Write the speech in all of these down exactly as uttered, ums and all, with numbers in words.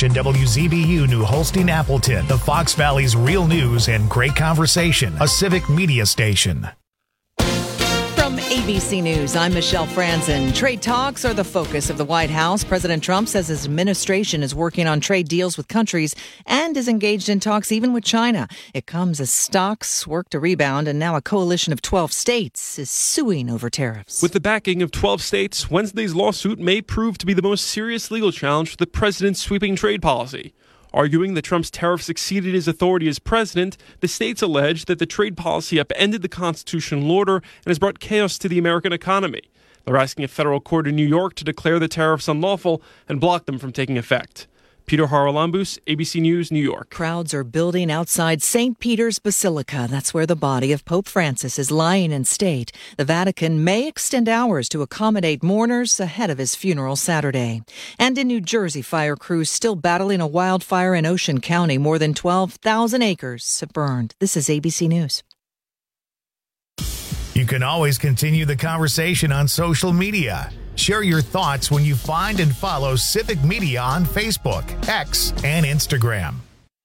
station W Z B U New Holstein Appleton, the Fox Valley's real news and great conversation, a civic media station. From A B C News, I'm Michelle Franzen. Trade talks are the focus of the White House. President Trump says his administration is working on trade deals with countries and is engaged in talks even with China. It comes as stocks work to rebound, and now a coalition of twelve states is suing over tariffs. With the backing of twelve states, Wednesday's lawsuit may prove to be the most serious legal challenge for the president's sweeping trade policy. Arguing that Trump's tariffs exceeded his authority as president, the states allege that the trade policy upended the constitutional order and has brought chaos to the American economy. They're asking a federal court in New York to declare the tariffs unlawful and block them from taking effect. Peter Haralambous, A B C News, New York. Crowds are building outside Saint Peter's Basilica. That's where the body of Pope Francis is lying in state. The Vatican may extend hours to accommodate mourners ahead of his funeral Saturday. And in New Jersey, fire crews still battling a wildfire in Ocean County. More than twelve thousand acres have burned. This is A B C News. You can always continue the conversation on social media. Share your thoughts when you find and follow Civic Media on Facebook, X, and Instagram.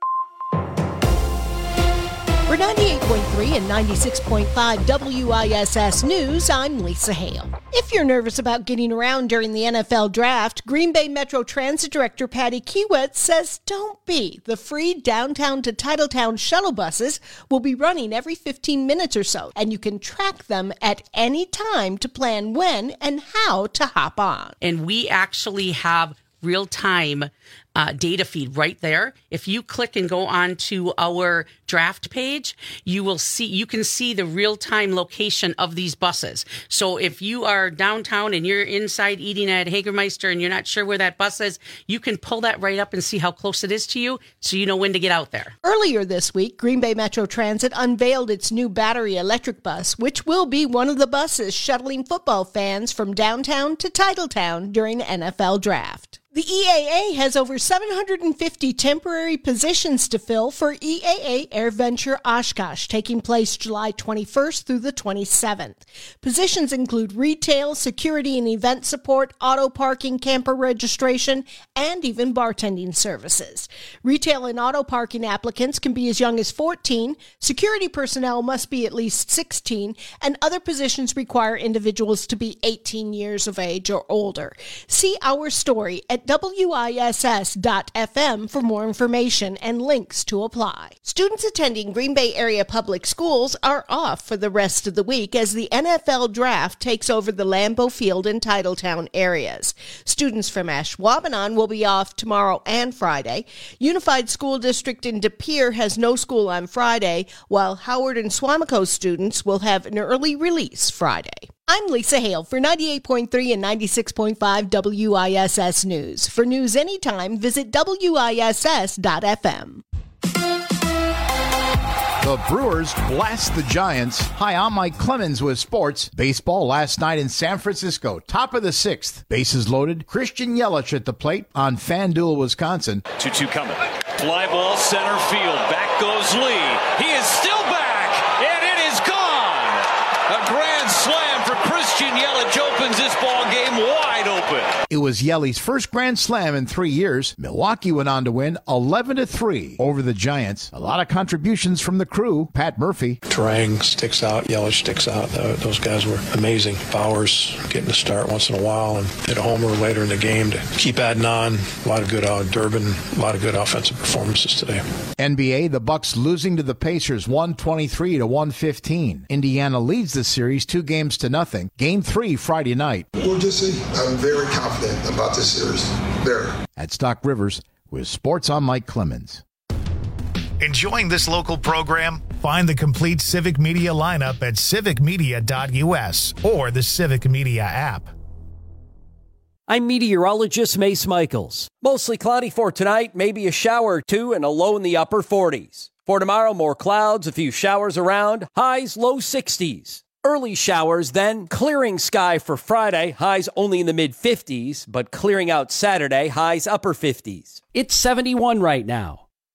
For ninety-eight point three and ninety-six point five W I S S News, I'm Lisa Hale. If you're nervous about getting around during the N F L Draft, Green Bay Metro Transit Director Patty Kiewit says don't be. The free downtown to Titletown shuttle buses will be running every fifteen minutes or so, and you can track them at any time to plan when and how to hop on. And we actually have real-time uh, data feed right there. If you click and go on to our draft page, you will see, you can see the real-time location of these buses. So if you are downtown and you're inside eating at Hagermeister and you're not sure where that bus is, you can pull that right up and see how close it is to you so you know when to get out there. Earlier this week, Green Bay Metro Transit unveiled its new battery electric bus, which will be one of the buses shuttling football fans from downtown to Titletown during the N F L Draft. The E A A has over seven hundred fifty temporary positions to fill for E A A AirVenture Oshkosh, taking place July twenty-first through the twenty-seventh. Positions include retail, security and event support, auto parking, camper registration, and even bartending services. Retail and auto parking applicants can be as young as fourteen, security personnel must be at least sixteen, and other positions require individuals to be eighteen years of age or older. See our story at W I S S dot F M for more information and links to apply. Students attending Green Bay area public schools are off for the rest of the week as the N F L Draft takes over the Lambeau Field and Titletown areas. Students from Ashwaubenon will be off tomorrow and Friday. Unified School District in De Pere has no school on Friday, while Howard and Swamico students will have an early release Friday. I'm Lisa Hale for ninety-eight point three and ninety-six point five W I S S News. For news anytime, visit W I S S dot F M. The Brewers blast the Giants. Hi, I'm Mike Clemens with sports. Baseball last night in San Francisco. Top of the sixth. Bases loaded. Christian Yelich at the plate on FanDuel, Wisconsin. two two coming. Fly ball center field. Back goes Lee. He is still back, and it is gone. A grand slam for Christian Yelich opens this ball game wide open. It was Yelich's first grand slam in three years. Milwaukee went on to win eleven to three over the Giants. A lot of contributions from the crew. Pat Murphy. Terang sticks out. Yelich sticks out. Those guys were amazing. Bowers getting a start once in a while and hit a homer later in the game to keep adding on. A lot of good uh, Durbin. A lot of good offensive performances today. N B A, the Bucks losing to the Pacers one twenty-three to one fifteen. Indiana leads the series two games to nothing. Game three Friday night. We'll just see. I'm very confident about this series. There. At Stock Rivers with Sports, I'm Mike Clemens. Enjoying this local program? Find the complete Civic Media lineup at civic media dot U S or the Civic Media app. I'm meteorologist Mace Michaels. Mostly cloudy for tonight, maybe a shower or two and a low in the upper forties. For tomorrow, more clouds, a few showers around, highs low sixties. Early showers, then clearing sky for Friday, highs only in the mid-fifties, but clearing out Saturday, highs upper fifties. It's seventy-one right now.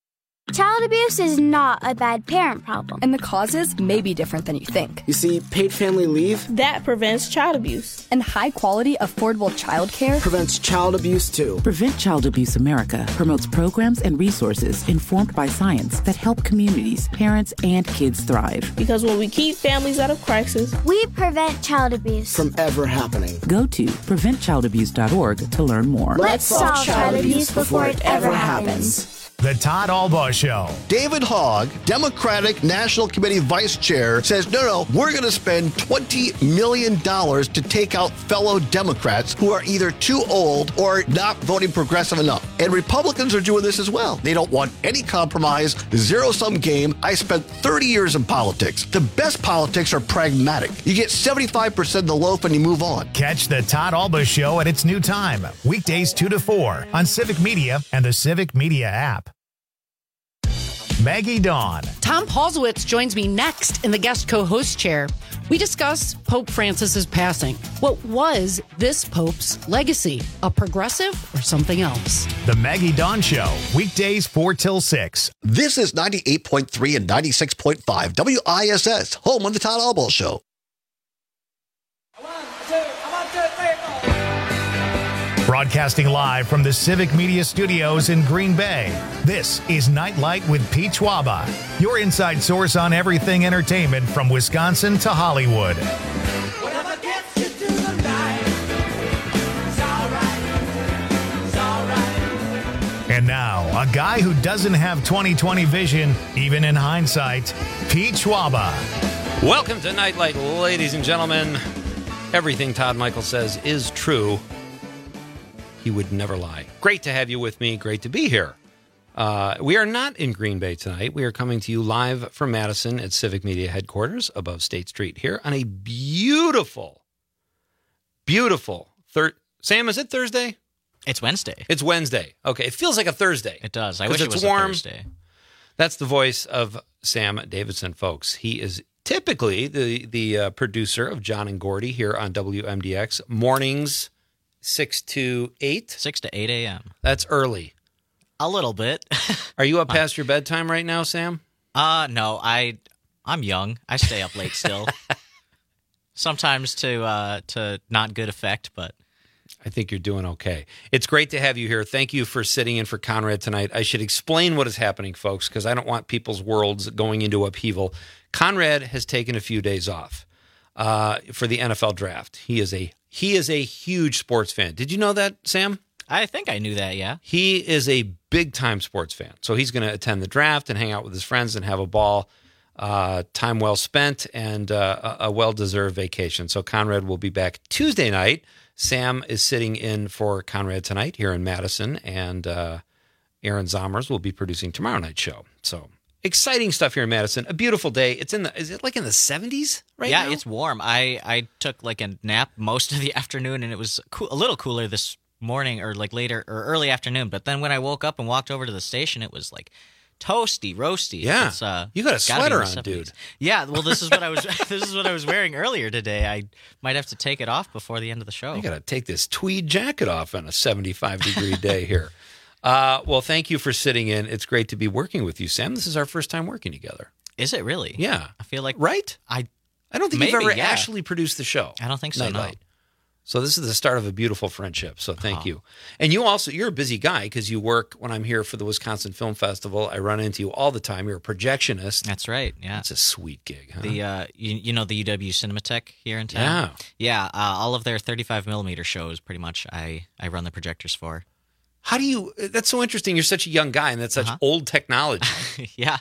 Child abuse is not a bad parent problem. And the causes may be different than you think. You see, paid family leave that prevents child abuse. And high-quality, affordable childcare prevents child abuse, too. Prevent Child Abuse America promotes programs and resources informed by science that help communities, parents, and kids thrive. Because when we keep families out of crisis, we prevent child abuse from ever happening. Go to prevent child abuse dot org to learn more. Let's solve child abuse before it ever happens. The Todd Albaugh Show. David Hogg, Democratic National Committee Vice Chair, says, no, no, we're going to spend twenty million dollars to take out fellow Democrats who are either too old or not voting progressive enough. And Republicans are doing this as well. They don't want any compromise, zero-sum game. I spent thirty years in politics. The best politics are pragmatic. You get seventy-five percent of the loaf and you move on. Catch the Todd Albaugh Show at its new time, weekdays two to four on Civic Media and the Civic Media app. Maggie Dawn. Tom Paulsowitz joins me next in the guest co-host chair. We discuss Pope Francis's passing. What was this Pope's legacy? A progressive or something else? The Maggie Dawn Show, weekdays four till six. This is ninety-eight point three and ninety-six point five W I S S, home of the Todd Albaugh Show. Broadcasting live from the Civic Media Studios in Green Bay, this is Nightlight with Pete Schwaba, your inside source on everything entertainment from Wisconsin to Hollywood. And now, a guy who doesn't have twenty twenty vision, even in hindsight, Pete Schwaba. Welcome to Nightlight, ladies and gentlemen. Everything Todd Michael says is true. He would never lie. Great to have you with me. Great to be here. Uh, we are not in Green Bay tonight. We are coming to you live from Madison at Civic Media headquarters above State Street here on a beautiful, beautiful third. Sam, is it Thursday? It's Wednesday. It's Wednesday. Okay, it feels like a Thursday. It does. I wish it was warm. a Thursday. That's the voice of Sam Davidson, folks. He is typically the the uh, producer of John and Gordy here on W M D X mornings. Six to eight? Six to eight a.m. That's early. A little bit. Are you up past your bedtime right now, Sam? Uh, no, I, I'm young. I stay up late still. Sometimes to uh, to not good effect, but I think you're doing okay. It's great to have you here. Thank you for sitting in for Conrad tonight. I should explain what is happening, folks, because I don't want people's worlds going into upheaval. Conrad has taken a few days off uh, for the N F L draft. He is a He is a huge sports fan. Did you know that, Sam? I think I knew that, yeah. He is a big-time sports fan. So he's going to attend the draft and hang out with his friends and have a ball. Uh, time well spent and uh, a well-deserved vacation. So Conrad will be back Tuesday night. Sam is sitting in for Conrad tonight here in Madison, and uh, Aaron Zomers will be producing tomorrow night's show. So exciting stuff here in Madison. A beautiful day. It's in the. Is it like in the seventies right yeah, now? Yeah, it's warm. I, I took like a nap most of the afternoon, and it was cool, a little cooler this morning or like later or early afternoon. But then when I woke up and walked over to the station, it was like toasty, roasty. Yeah, it's, uh, you got a sweater on, seventies. dude. Yeah, well, this is what I was. This is what I was wearing earlier today. I might have to take it off before the end of the show. I got to take this tweed jacket off on a seventy-five degree day here. Uh, well, thank you for sitting in. It's great to be working with you, Sam. This is our first time working together. Is it really? Yeah. I feel like right. I I don't think maybe, you've ever yeah. actually produced the show. I don't think so. Nightlight. No. So this is the start of a beautiful friendship. So thank uh-huh. you. And you also, you're a busy guy because you work when I'm here for the Wisconsin Film Festival. I run into you all the time. You're a projectionist. That's right. Yeah. It's a sweet gig. Huh? The uh, you, you know the U W Cinematheque here in town. Yeah. Yeah. Uh, all of their thirty-five millimeter shows, pretty much. I I run the projectors for. How do you? That's so interesting. You're such a young guy, and that's such uh-huh. old technology. Yeah.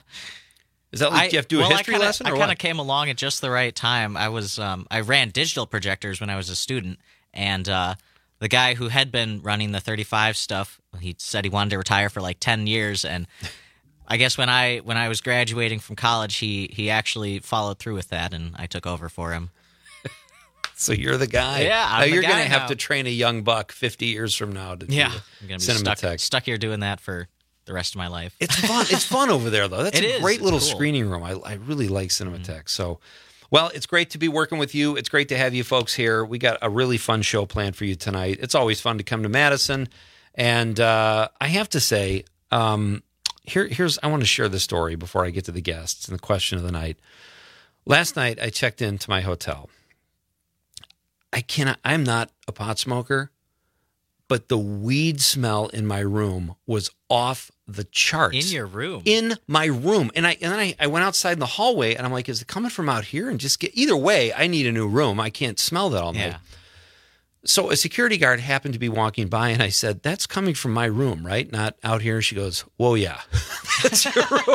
Is that like I, you have to do well, a history I kinda, lesson? Or I kind of came along at just the right time. I was um, I ran digital projectors when I was a student, and uh, the guy who had been running the thirty-five stuff, he said he wanted to retire for like ten years, and I guess when I when I was graduating from college, he he actually followed through with that, and I took over for him. So you're the guy. Yeah, I'm now, the you're guy going to have now. to train a young buck fifty years from now to yeah, do I'm going to be stuck, stuck here doing that for the rest of my life. It's fun. It's fun over there, though. That's it a is. great It's little cool. screening room. I, I really like Cinematheque. Mm-hmm. So, well, it's great to be working with you. It's great to have you folks here. We got a really fun show planned for you tonight. It's always fun to come to Madison. And uh, I have to say, um, here, here's I want to share the story before I get to the guests and the question of the night. Last night, I checked into my hotel. I cannot, I'm not a pot smoker, but the weed smell in my room was off the charts. In your room? In my room. And I and then I, I went outside in the hallway, and I'm like, is it coming from out here? And just get, either way, I need a new room. I can't smell that all night. Yeah. So a security guard happened to be walking by, and I said, that's coming from my room, right? Not out here. She goes, whoa, yeah. That's your room.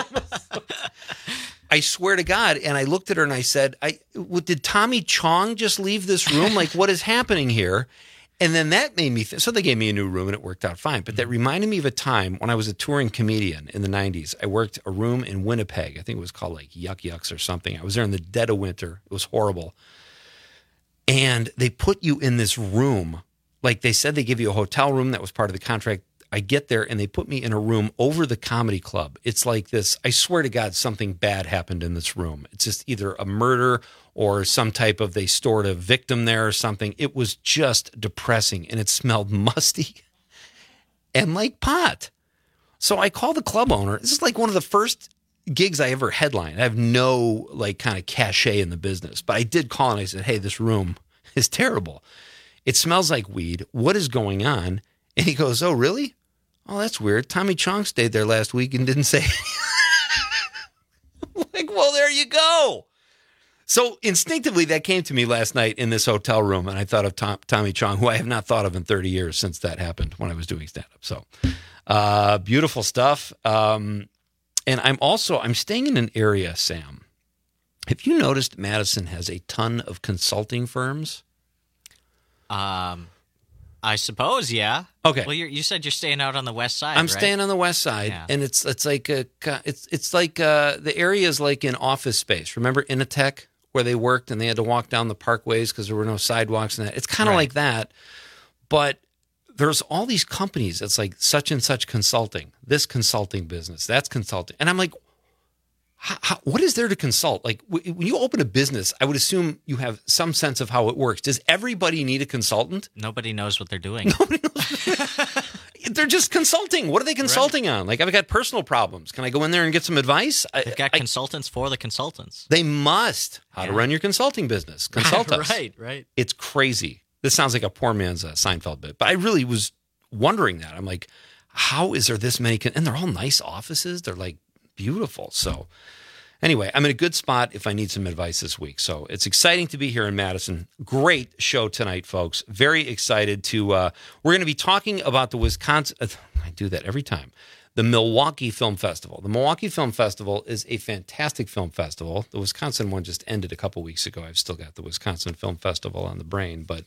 I swear to God. And I looked at her and I said, I, well, did Tommy Chong just leave this room? Like, what is happening here? And then that made me think. So they gave me a new room and it worked out fine. But that reminded me of a time when I was a touring comedian in the nineties. I worked a room in Winnipeg. I think it was called like Yuck Yucks or something. I was there in the dead of winter. It was horrible. And they put you in this room. Like they said, they give you a hotel room. That was part of the contract. I get there and they put me in a room over the comedy club. It's like this. I swear to God, something bad happened in this room. It's just either a murder or some type of, they stored a victim there or something. It was just depressing and it smelled musty and like pot. So I called the club owner. This is like one of the first gigs I ever headlined. I have no like kind of cachet in the business, but I did call and I said, hey, this room is terrible. It smells like weed. What is going on? And he goes, oh, really? Oh, that's weird. Tommy Chong stayed there last week and didn't say anything. Like, well, there you go. So instinctively, that came to me last night in this hotel room, and I thought of Tom, Tommy Chong, who I have not thought of in thirty years since that happened when I was doing stand-up. So uh, beautiful stuff. Um, and I'm also, I'm staying in an area, Sam. Have you noticed Madison has a ton of consulting firms? Um, I suppose, yeah. Okay. Well, you're, you said you're staying out on the west side. I'm right? staying on the west side, Yeah. and it's it's like a it's it's like uh, the area is like an office space. Remember Initech, where they worked and they had to walk down the parkways because there were no sidewalks and that. It's kind of Right. like that, but there's all these companies. It's like such and such consulting, this consulting business, that's consulting, and I'm like, how, how, what is there to consult? Like w- when you open a business, I would assume you have some sense of how it works. Does everybody need a consultant? Nobody knows what they're doing. They're just consulting. What are they consulting on? Like, I've got personal problems. Can I go in there and get some advice? They've got I, consultants for the consultants. They must. How to Yeah. run your consulting business. Consult us. Right, right. It's crazy. This sounds like a poor man's uh, Seinfeld bit, but I really was wondering that. I'm like, how is there this many? Con-? And they're all nice offices. They're like beautiful. So anyway, I'm in a good spot if I need some advice this week. So it's exciting to be here in Madison. Great show tonight, folks. Very excited to, uh, we're going to be talking about the Wisconsin, uh, I do that every time, the Milwaukee Film Festival. The Milwaukee Film Festival is a fantastic film festival. The Wisconsin one just ended a couple weeks ago. I've still got the Wisconsin Film Festival on the brain, but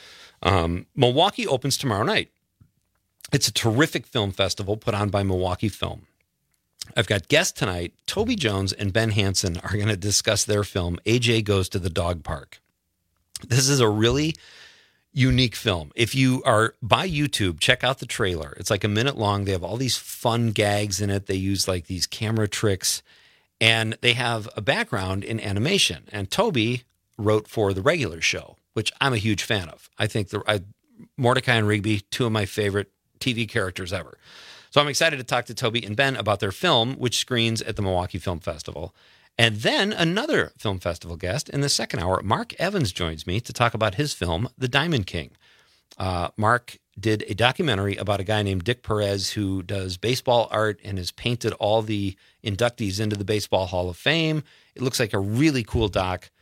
um, Milwaukee opens tomorrow night. It's a terrific film festival put on by Milwaukee Film. I've got guests tonight. Toby Jones and Ben Hansen are going to discuss their film, A J Goes to the Dog Park. This is a really unique film. If you are by YouTube, check out the trailer. It's like a minute long. They have all these fun gags in it. They use like these camera tricks, and they have a background in animation. And Toby wrote for the regular show, which I'm a huge fan of. I think the I, Mordecai and Rigby, two of my favorite T V characters ever. So I'm excited to talk to Toby and Ben about their film, which screens at the Milwaukee Film Festival. And then another film festival guest in the second hour, Mark Evans, joins me to talk about his film, The Diamond King. Uh, Mark did a documentary about a guy named Dick Perez who does baseball art and has painted all the inductees into the Baseball Hall of Fame. It looks like a really cool doc.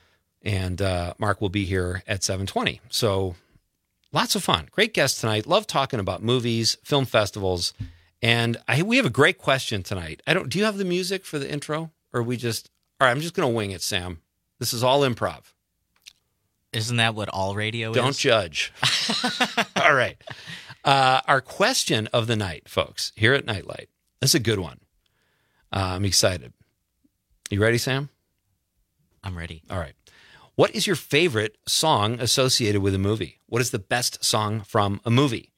And uh, Mark will be here at seven twenty. So lots of fun. Great guest tonight. Love talking about movies, film festivals. And I, we have a great question tonight. I don't. Do you have the music for the intro? Or we just, all right, I'm just going to wing it, Sam. This is all improv. Isn't that what all radio Don't is? Don't judge. All right. Uh, our question of the night, folks, here at Nightlight. This is a good one. Uh, I'm excited. You ready, Sam? I'm ready. All right. What is your favorite song associated with a movie? What is the best song from a movie?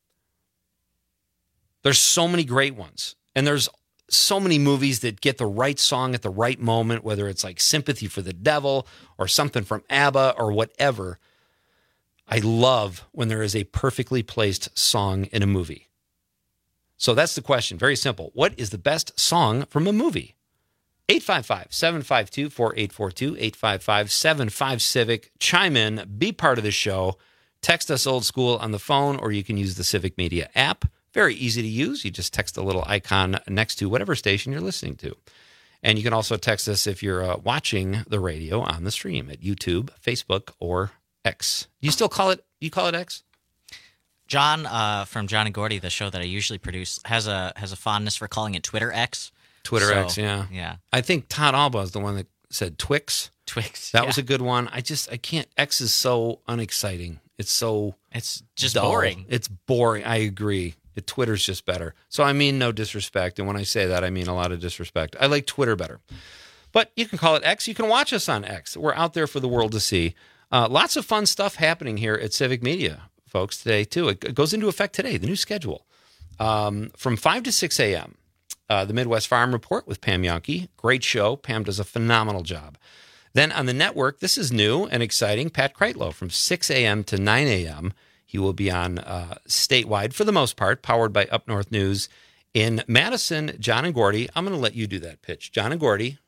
There's so many great ones. And there's so many movies that get the right song at the right moment, whether it's like Sympathy for the Devil or something from ABBA or whatever. I love when there is a perfectly placed song in a movie. So that's the question. Very simple. What is the best song from a movie? eight five five, seven five two, four eight four two, eight five five, seven five Civic. Chime in, be part of the show. Text us old school on the phone, or you can use the Civic Media app. Very easy to use. You just text the little icon next to whatever station you're listening to. And you can also text us if you're uh, watching the radio on the stream at YouTube, Facebook, or X. Do you still call it, you call it X? John uh, from John and Gordy, the show that I usually produce, has a has a fondness for calling it Twitter X. Twitter so, X, yeah. Yeah. I think Todd Alba is the one that said Twix. Twix. That yeah. was a good one. I just, I can't, X is so unexciting. It's so... It's just dull. boring. It's boring. I agree. It, Twitter's just better. So I mean no disrespect. And when I say that, I mean a lot of disrespect. I like Twitter better. But you can call it X. You can watch us on X. We're out there for the world to see. Uh, lots of fun stuff happening here at Civic Media, folks, today, too. It goes into effect today, the new schedule. Um, from five to six a.m., uh, the Midwest Farm Report with Pam Yonke. Great show. Pam does a phenomenal job. Then on the network, this is new and exciting, Pat Kreitlow from six a.m. to nine a.m. He will be on uh, statewide, for the most part, powered by Up North News. In Madison, John and Gordy. I'm going to let you do that pitch. John and Gordy.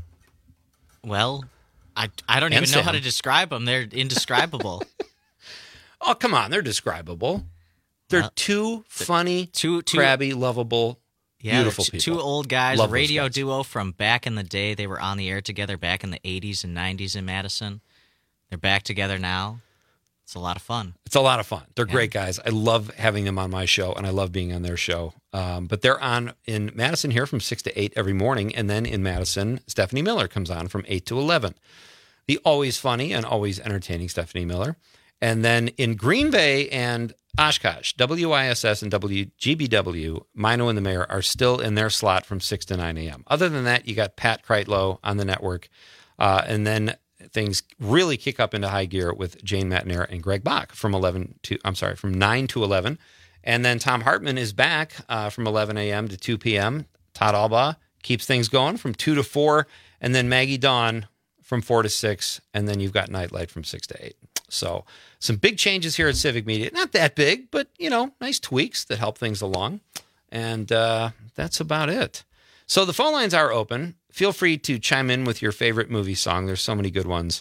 Well, I, I don't And even know Sam. how to describe them. They're indescribable. Oh, come on. They're describable. They're Well, two funny, two, two, crabby, lovable, yeah, beautiful two, people. two old guys, Love a those radio guys. duo from back in the day. They were on the air together back in the eighties and nineties in Madison. They're back together now. It's a lot of fun. It's a lot of fun. They're Yeah. great guys. I love having them on my show, and I love being on their show. Um, but they're on in Madison here from six to eight every morning, and then in Madison, Stephanie Miller comes on from eight to eleven. The always funny and always entertaining Stephanie Miller. And then in Green Bay and Oshkosh, W I S S and W G B W, Mino and the Mayor are still in their slot from six to nine a.m. Other than that, you got Pat Kreitlow on the network, uh, and then things really kick up into high gear with Jane Matnair and Greg Bach from eleven to I'm sorry from nine to eleven, and then Tom Hartman is back uh, from eleven a.m. to two p.m. Todd Alba keeps things going from two to four, and then Maggie Dawn from four to six, and then you've got Nightlight from six to eight. So some big changes here at Civic Media. Not that big, but you know, nice tweaks that help things along, and uh, that's about it. So the phone lines are open. Feel free to chime in with your favorite movie song. There's so many good ones.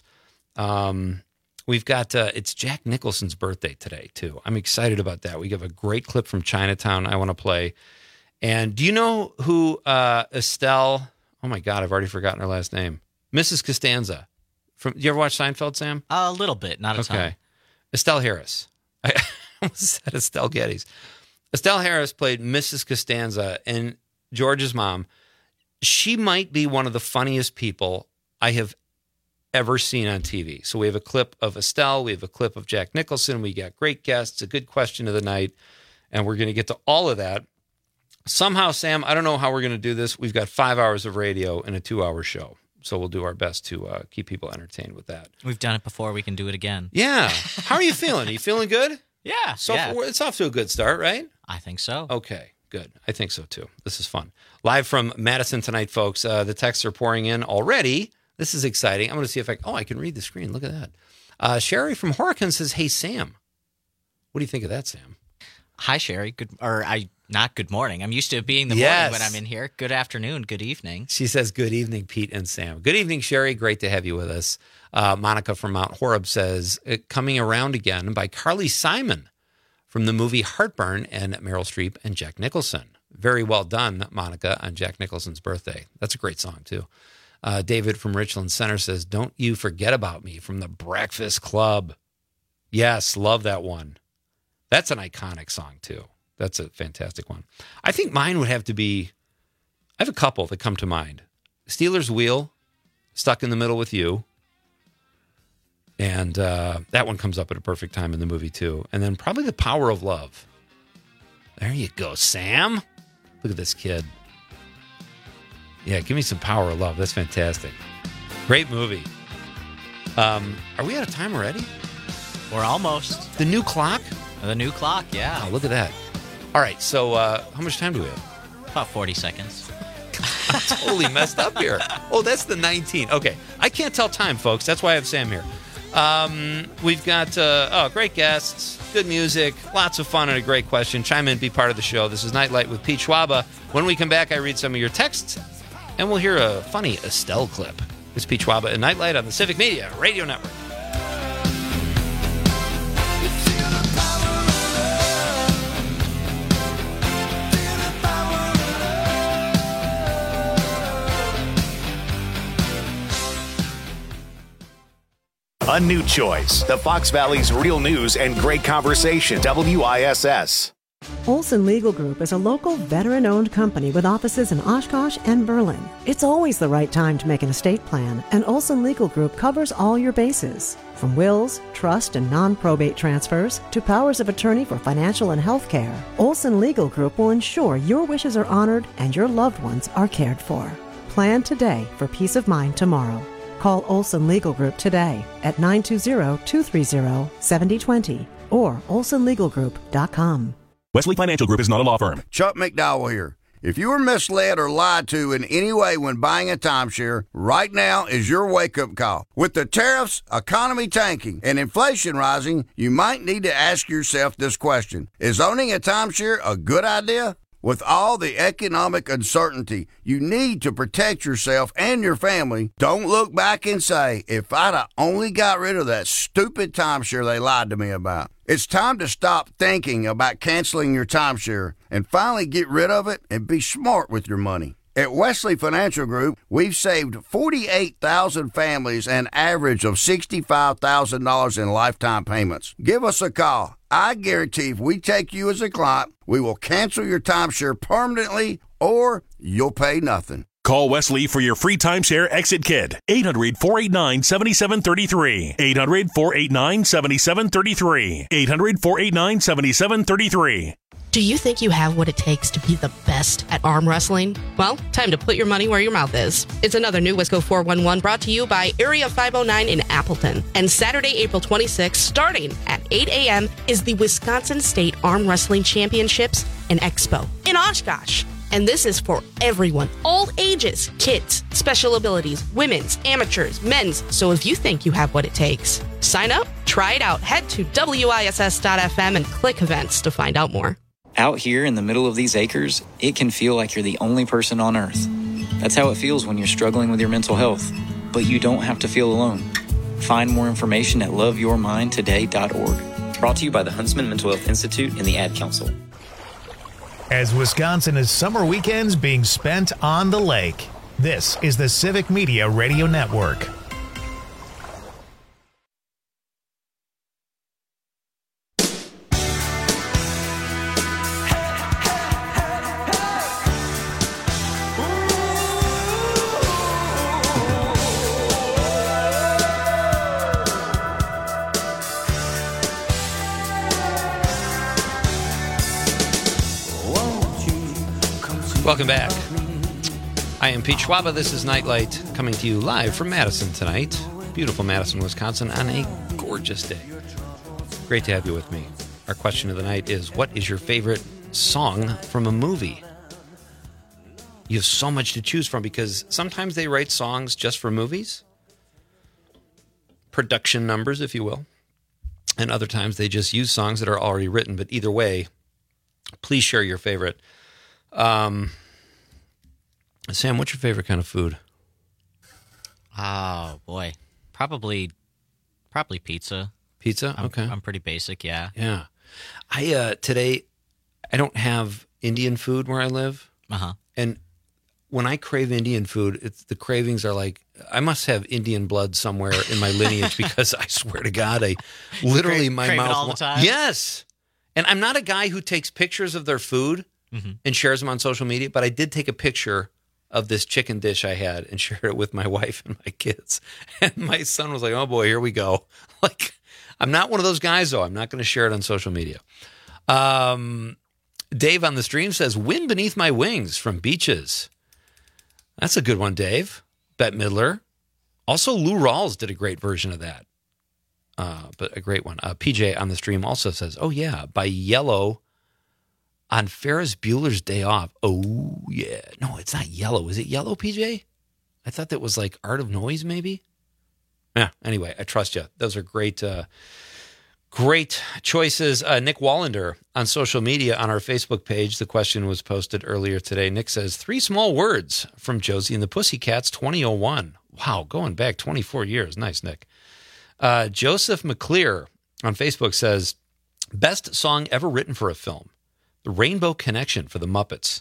Um, we've got, uh, it's Jack Nicholson's birthday today, too. I'm excited about that. We have a great clip from Chinatown I want to play. And do you know who uh, Estelle, oh my God, I've already forgotten her last name. Missus Costanza. From, do you ever watch Seinfeld, Sam? A little bit, not a ton. Okay. Estelle Harris. I almost said Estelle Geddes. Estelle Harris played Missus Costanza, and George's mom. She might be one of the funniest people I have ever seen on T V. So we have a clip of Estelle. We have a clip of Jack Nicholson. We got great guests, a good question of the night, and we're going to get to all of that. Somehow, Sam, I don't know how we're going to do this. We've got five hours of radio in a two-hour show. So we'll do our best to uh, keep people entertained with that. We've done it before. We can do it again. Yeah. How are you feeling? Are you feeling good? Yeah. So yeah. it's off to a good start, right? I think so. Okay, good. I think so, too. This is fun. Live from Madison tonight, folks. Uh, the texts are pouring in already. This is exciting. I'm going to see if I... Oh, I can read the screen. Look at that. Uh, Sherry from Horicon says, hey, Sam. What do you think of that, Sam? Hi, Sherry. Good, or I not good morning. I'm used to it being the Yes. morning when I'm in here. Good afternoon. Good evening. She says, good evening, Pete and Sam. Good evening, Sherry. Great to have you with us. Uh, Monica from Mount Horeb says, Coming Around Again by Carly Simon from the movie Heartburn and Meryl Streep and Jack Nicholson. Very well done, Monica, on Jack Nicholson's birthday. That's a great song, too. Uh, David from Richland Center says, Don't You Forget About Me from the Breakfast Club. Yes, love that one. That's an iconic song, too. That's a fantastic one. I think mine would have to be, I have a couple that come to mind. Steelers Wheel, Stuck in the Middle with You. And uh, that one comes up at a perfect time in the movie, too. And then probably The Power of Love. There you go, Sam. Look at this kid. Yeah, give me some Power of Love. That's fantastic. Great movie. Um, are we out of time already? We're almost. The new clock? The new clock, yeah. Oh, look at that. All right, so uh, how much time do we have? About forty seconds. I'm totally messed up here. Oh, that's the nineteen. Okay, I can't tell time, folks. That's why I have Sam here. Um, we've got, uh, oh, great guests, good music, lots of fun, and a great question. Chime in, be part of the show. This is Nightlight with Pete Schwaba. When we come back, I read some of your texts, and we'll hear a funny Estelle clip. It's Pete Schwaba and Nightlight on the Civic Media Radio Network. A new choice. The Fox Valley's real news and great conversation. W I S S. Olson Legal Group is a local veteran-owned company with offices in Oshkosh and Berlin. It's always the right time to make an estate plan, and Olson Legal Group covers all your bases. From wills, trust, and non-probate transfers to powers of attorney for financial and health care, Olson Legal Group will ensure your wishes are honored and your loved ones are cared for. Plan today for peace of mind tomorrow. Call Olson Legal Group today at nine two zero, two three zero, seven zero two zero or olson legal group dot com. Wesley Financial Group is not a law firm. Chuck McDowell here. If you were misled or lied to in any way when buying a timeshare, right now is your wake-up call. With the tariffs, economy tanking, and inflation rising, you might need to ask yourself this question. Is owning a timeshare a good idea? With all the economic uncertainty, you need to protect yourself and your family. Don't look back and say, if I'd have only got rid of that stupid timeshare they lied to me about. It's time to stop thinking about canceling your timeshare and finally get rid of it and be smart with your money. At Wesley Financial Group, we've saved forty-eight thousand families an average of sixty-five thousand dollars in lifetime payments. Give us a call. I guarantee if we take you as a client, we will cancel your timeshare permanently or you'll pay nothing. Call Wesley for your free timeshare exit kit. eight hundred, four eight nine, seven seven three three. eight hundred, four eight nine, seven seven three three. eight hundred, four eight nine, seven seven three three. Do you think you have what it takes to be the best at arm wrestling? Well, time to put your money where your mouth is. It's another new Wisco four one one brought to you by Area five oh nine in Appleton. And Saturday, April twenty-sixth, starting at eight a.m., is the Wisconsin State Arm Wrestling Championships and Expo in Oshkosh. And this is for everyone, all ages, kids, special abilities, women's, amateurs, men's. So if you think you have what it takes, sign up, try it out, head to W I S S dot F M and click events to find out more. Out here in the middle of these acres, it can feel like you're the only person on Earth. That's how it feels when you're struggling with your mental health. But you don't have to feel alone. Find more information at love your mind today dot org. Brought to you by the Huntsman Mental Health Institute and the Ad Council. As Wisconsin is summer weekends being spent on the lake, this is the Civic Media Radio Network. Welcome back. I am Pete Schwaba. This is Nightlight coming to you live from Madison tonight. Beautiful Madison, Wisconsin on a gorgeous day. Great to have you with me. Our question of the night is, what is your favorite song from a movie? You have so much to choose from because sometimes they write songs just for movies. Production numbers, if you will. And other times they just use songs that are already written. But either way, please share your favorite. Um, Sam, what's your favorite kind of food? Oh boy, probably, probably pizza. Pizza, I'm, okay. I'm pretty basic, yeah. Yeah, I uh, today I don't have Indian food where I live, uh-huh. and when I crave Indian food, it's the cravings are like I must have Indian blood somewhere in my lineage because I swear to God, I literally Crave, my crave mouth it all the time? Yes, and I'm not a guy who takes pictures of their food. Mm-hmm. And shares them on social media. But I did take a picture of this chicken dish I had and shared it with my wife and my kids. And my son was like, oh boy, here we go. Like, I'm not one of those guys, though. I'm not going to share it on social media. Um, Dave on the stream says, Wind Beneath My Wings from Beaches. That's a good one, Dave. Bette Midler. Also, Lou Rawls did a great version of that. Uh, but a great one. Uh, P J on the stream also says, oh yeah, by Yellow on Ferris Bueller's Day Off. Oh, yeah. No, it's not Yellow. Is it Yellow, P J? I thought that was like Art of Noise, maybe? Yeah. Anyway, I trust you. Those are great, uh, great choices. Uh, Nick Wallander on social media on our Facebook page. The question was posted earlier today. Nick says, three small words from Josie and the Pussycats twenty oh one. Wow, going back twenty-four years. Nice, Nick. Uh, Joseph McClear on Facebook says, best song ever written for a film. The Rainbow Connection for the Muppets.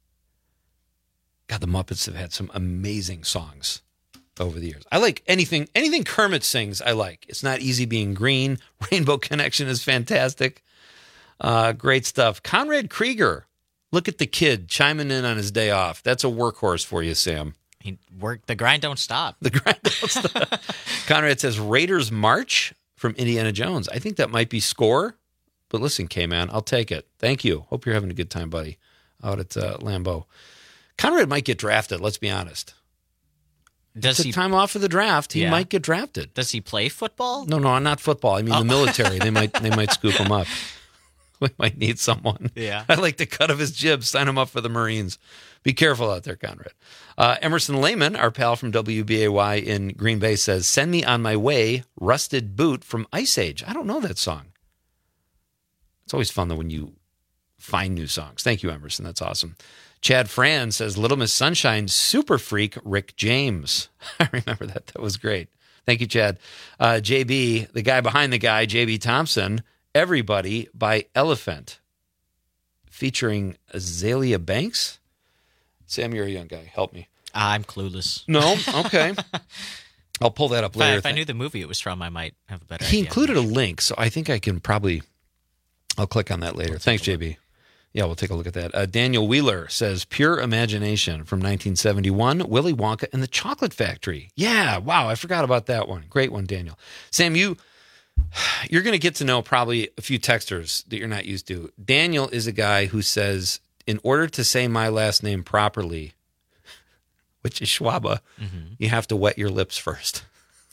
God, the Muppets have had some amazing songs over the years. I like anything, anything Kermit sings, I like. It's Not Easy Being Green. Rainbow Connection is fantastic. Uh, great stuff. Conrad Krieger, look at the kid chiming in on his day off. That's a workhorse for you, Sam. He work, the grind don't stop. The grind don't stop. Conrad says Raiders March from Indiana Jones. I think that might be Score. But listen, K-Man, I'll take it. Thank you. Hope you're having a good time, buddy, out at uh, Lambeau. Conrad might get drafted, let's be honest. Does Took he time off of the draft? He Yeah. might get drafted. Does he play football? No, no, not football. I mean Oh. the military. They might, they might scoop him up. We might need someone. Yeah. I like the cut of his jib. Sign him up for the Marines. Be careful out there, Conrad. Uh, Emerson Lehman, our pal from W B A Y in Green Bay, says, "Send me on my way, Rusted Boot from Ice Age." I don't know that song. It's always fun though when you find new songs. Thank you, Emerson. That's awesome. Chad Fran says, Little Miss Sunshine, Super Freak, Rick James. I remember that. That was great. Thank you, Chad. Uh, J B, the guy behind the guy, J B Thompson, Everybody by Elephant, featuring Azalea Banks. Sam, you're a young guy. Help me. I'm clueless. No? Okay. I'll pull that up If I, later. if I knew the movie it was from, I might have a better He idea. included a link, so I think I can probably, I'll click on that later. Thanks, J B. Yeah, we'll take a look at that. Uh, Daniel Wheeler says, Pure Imagination from nineteen seventy-one, Willy Wonka and the Chocolate Factory. Yeah, wow, I forgot about that one. Great one, Daniel. Sam, you, you're going to get to know probably a few texters that you're not used to. Daniel is a guy who says, in order to say my last name properly, which is Schwaba, Mm-hmm. you have to wet your lips first.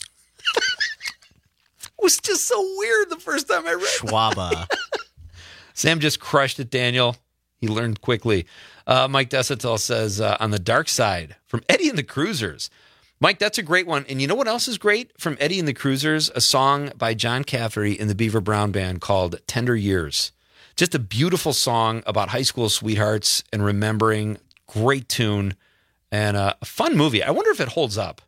It was just so weird the first time I read it. Schwaba. Sam just crushed it, Daniel. He learned quickly. Uh, Mike Desatel says, uh, On the Dark Side from Eddie and the Cruisers. Mike, that's a great one. And you know what else is great from Eddie and the Cruisers? A song by John Cafferty and the Beaver Brown Band called Tender Years. Just a beautiful song about high school sweethearts and remembering. Great tune and uh, a fun movie. I wonder if it holds up.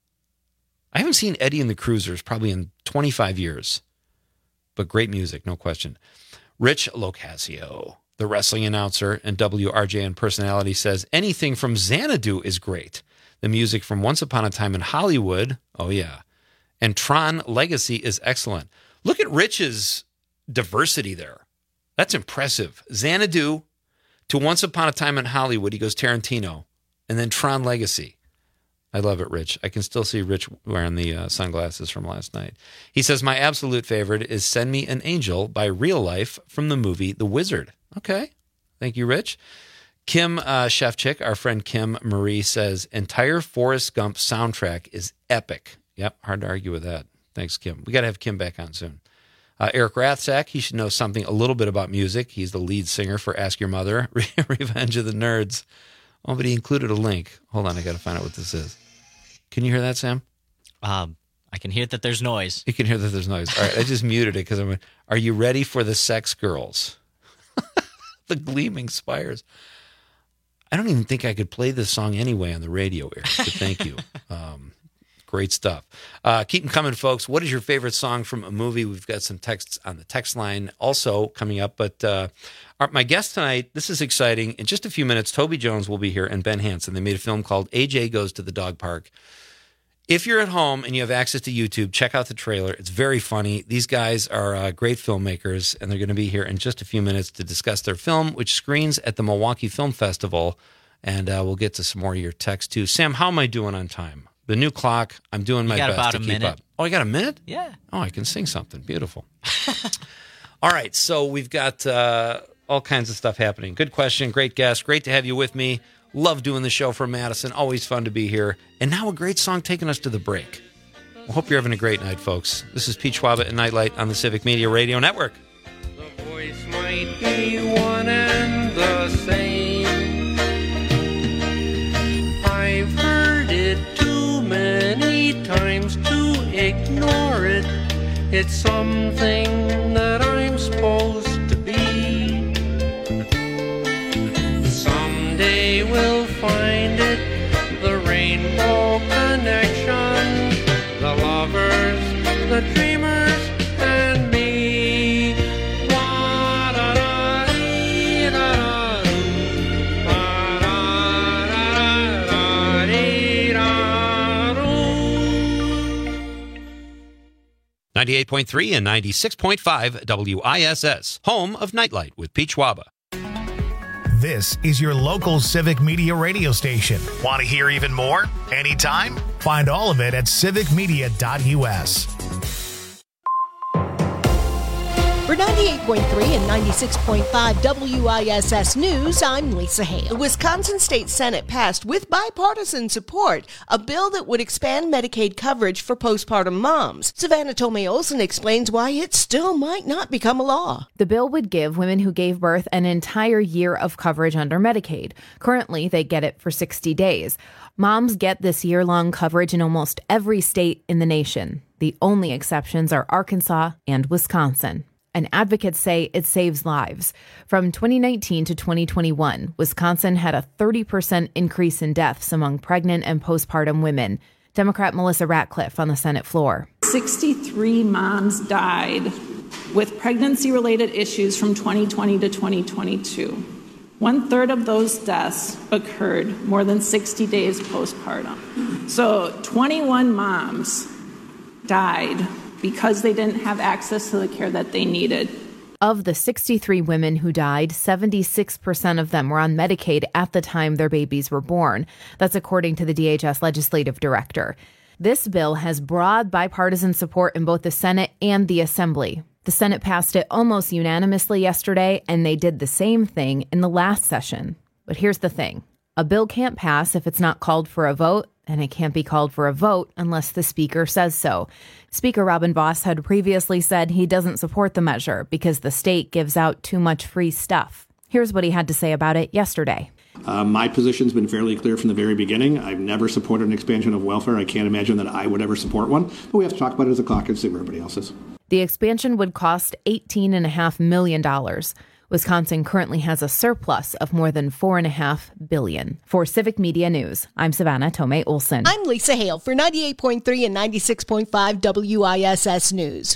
I haven't seen Eddie and the Cruisers probably in twenty-five years. But great music, no question. Rich Locasio, the wrestling announcer and W R J N personality, says anything from Xanadu is great. The music from Once Upon a Time in Hollywood, oh yeah, and Tron Legacy is excellent. Look at Rich's diversity there. That's impressive. Xanadu to Once Upon a Time in Hollywood, he goes Tarantino, and then Tron Legacy. I love it, Rich. I can still see Rich wearing the uh, sunglasses from last night. He says, my absolute favorite is Send Me an Angel by Real Life from the movie The Wizard. Okay. Thank you, Rich. Kim uh, Shefchick, our friend Kim Marie, says, entire Forrest Gump soundtrack is epic. Yep, hard to argue with that. Thanks, Kim. We got to have Kim back on soon. Uh, Eric Rathsack, he should know something a little bit about music. He's the lead singer for Ask Your Mother, Revenge of the Nerds. Oh, but he included a link. Hold on, I got to find out what this is. Can you hear that, Sam? Um, I can hear that there's noise. You can hear that there's noise. All right, I just muted it because I'm like, are you ready for the Sex Girls? The Gleaming Spires. I don't even think I could play this song anyway on the radio, Eric, but thank you. Um, great stuff. Uh, keep them coming, folks. What is your favorite song from a movie? We've got some texts on the text line also coming up, but uh, our, my guest tonight, this is exciting. In just a few minutes, Toby Jones will be here and Ben Hansen. They made a film called A J Goes to the Dog Park. If you're at home and you have access to YouTube, check out the trailer. It's very funny. These guys are uh, great filmmakers, and they're going to be here in just a few minutes to discuss their film, which screens at the Milwaukee Film Festival. And uh, we'll get to some more of your text, too. Sam, how am I doing on time? The new clock, I'm doing my You got best about to a keep minute. up. Oh, I got a minute? Yeah. Oh, I can sing something. Beautiful. All right, so we've got uh, all kinds of stuff happening. Good question, great guest. Great to have you with me. Love doing the show from Madison. Always fun to be here. And now a great song taking us to the break. I hope you're having a great night, folks. This is Pete Schwaba and Nightlight on the Civic Media Radio Network. The voice might be one and the same. I've heard it too many times to ignore it. It's something that I'm supposed to be. Someday we'll find it, the rainbow connection, the lovers, the dreamers, and me. ninety-eight point three and ninety-six point five W I S S, home of Nightlight with Pete Schwaba. This is your local Civic Media radio station. Want to hear even more? Anytime? Find all of it at civic media dot U S. For ninety-eight point three and ninety-six point five W I S S News, I'm Lisa Hale. The Wisconsin State Senate passed, with bipartisan support, a bill that would expand Medicaid coverage for postpartum moms. Savannah Tomei Olsen explains why it still might not become a law. The bill would give women who gave birth an entire year of coverage under Medicaid. Currently, they get it for sixty days. Moms get this year-long coverage in almost every state in the nation. The only exceptions are Arkansas and Wisconsin. And advocates say it saves lives. From twenty nineteen to twenty twenty-one, Wisconsin had a thirty percent increase in deaths among pregnant and postpartum women. Democrat Melissa Ratcliffe on the Senate floor. sixty-three moms died with pregnancy-related issues from twenty twenty to twenty twenty-two. One third of those deaths occurred more than sixty days postpartum. So twenty-one moms died because they didn't have access to the care that they needed. Of the sixty-three women who died, seventy-six percent of them were on Medicaid at the time their babies were born. That's according to the D H S legislative director. This bill has broad bipartisan support in both the Senate and the Assembly. The Senate passed it almost unanimously yesterday, and they did the same thing in the last session. But here's the thing. A bill can't pass if it's not called for a vote, and it can't be called for a vote unless the Speaker says so. Speaker Robin Vos had previously said he doesn't support the measure because the state gives out too much free stuff. Here's what he had to say about it yesterday. Uh, my position's been fairly clear from the very beginning. I've never supported an expansion of welfare. I can't imagine that I would ever support one. But we have to talk about it as a caucus and see where everybody else is. The expansion would cost eighteen point five million dollars. Wisconsin currently has a surplus of more than four point five billion dollars. For Civic Media News, I'm Savannah Tomei Olsen. I'm Lisa Hale for ninety-eight point three and ninety-six point five W I S S News.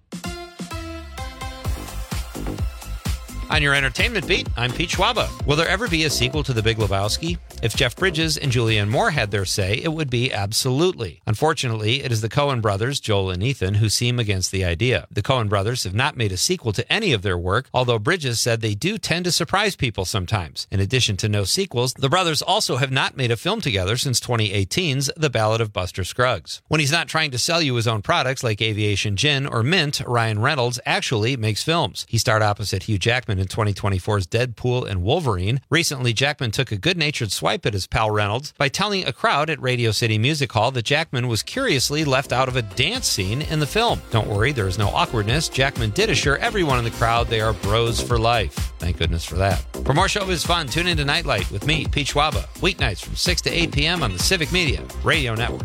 On your entertainment beat, I'm Pete Schwaba. Will there ever be a sequel to The Big Lebowski? If Jeff Bridges and Julianne Moore had their say, it would be absolutely. Unfortunately, it is the Coen brothers, Joel and Ethan, who seem against the idea. The Coen brothers have not made a sequel to any of their work, although Bridges said they do tend to surprise people sometimes. In addition to no sequels, the brothers also have not made a film together since twenty eighteen's The Ballad of Buster Scruggs. When he's not trying to sell you his own products like Aviation Gin or Mint, Ryan Reynolds actually makes films. He starred opposite Hugh Jackman in twenty twenty-four's Deadpool and Wolverine. Recently, Jackman took a good-natured swipe at his pal Reynolds by telling a crowd at Radio City Music Hall that Jackman was curiously left out of a dance scene in the film. Don't worry, there is no awkwardness. Jackman did assure everyone in the crowd they are bros for life. Thank goodness for that. For more showbiz fun, tune into Nightlight with me, Pete Schwaba, weeknights from six to eight p.m. on the Civic Media Radio Network.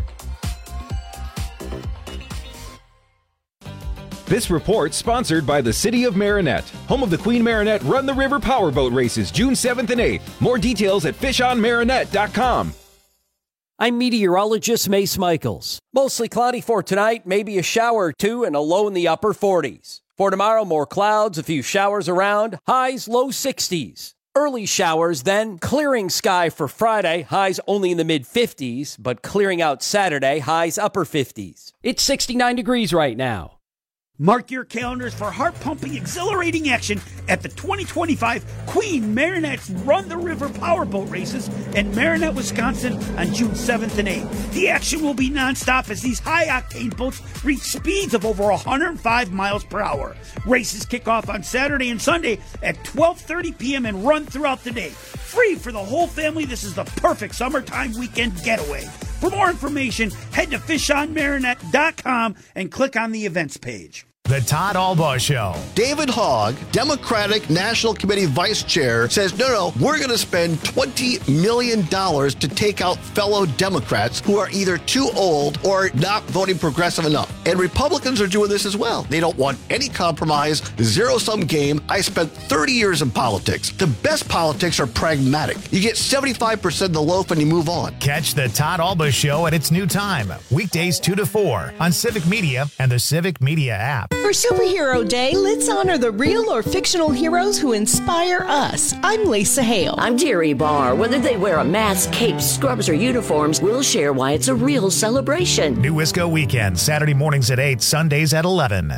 This report sponsored by the City of Marinette, home of the Queen Marinette Run the River Powerboat Races, June seventh and eighth. More details at fish on marinette dot com. I'm meteorologist Mace Michaels. Mostly cloudy for tonight, maybe a shower or two and a low in the upper forties. For tomorrow, more clouds, a few showers around, highs low sixties. Early showers, then clearing sky for Friday, highs only in the mid-fifties, but clearing out Saturday, highs upper fifties. It's sixty-nine degrees right now. Mark your calendars for heart-pumping, exhilarating action at the twenty twenty-five Queen Marinette's Run the River Powerboat Races in Marinette, Wisconsin on June seventh and eighth. The action will be nonstop as these high-octane boats reach speeds of over one hundred five miles per hour. Races kick off on Saturday and Sunday at twelve thirty p.m. and run throughout the day. Free for the whole family, this is the perfect summertime weekend getaway. For more information, head to fish on marinette dot com and click on the events page. The Todd Albaugh Show. David Hogg, Democratic National Committee Vice Chair, says, no, no, we're going to spend twenty million dollars to take out fellow Democrats who are either too old or not voting progressive enough. And Republicans are doing this as well. They don't want any compromise, zero-sum game. I spent thirty years in politics. The best politics are pragmatic. You get seventy-five percent of the loaf and you move on. Catch the Todd Albaugh Show at its new time, weekdays two to four on Civic Media and the Civic Media app. For Superhero Day, let's honor the real or fictional heroes who inspire us. I'm Lisa Hale. I'm Jerry Barr. Whether they wear a mask, cape, scrubs, or uniforms, we'll share why it's a real celebration. New Wisco Weekend, Saturday mornings at eight, Sundays at eleven.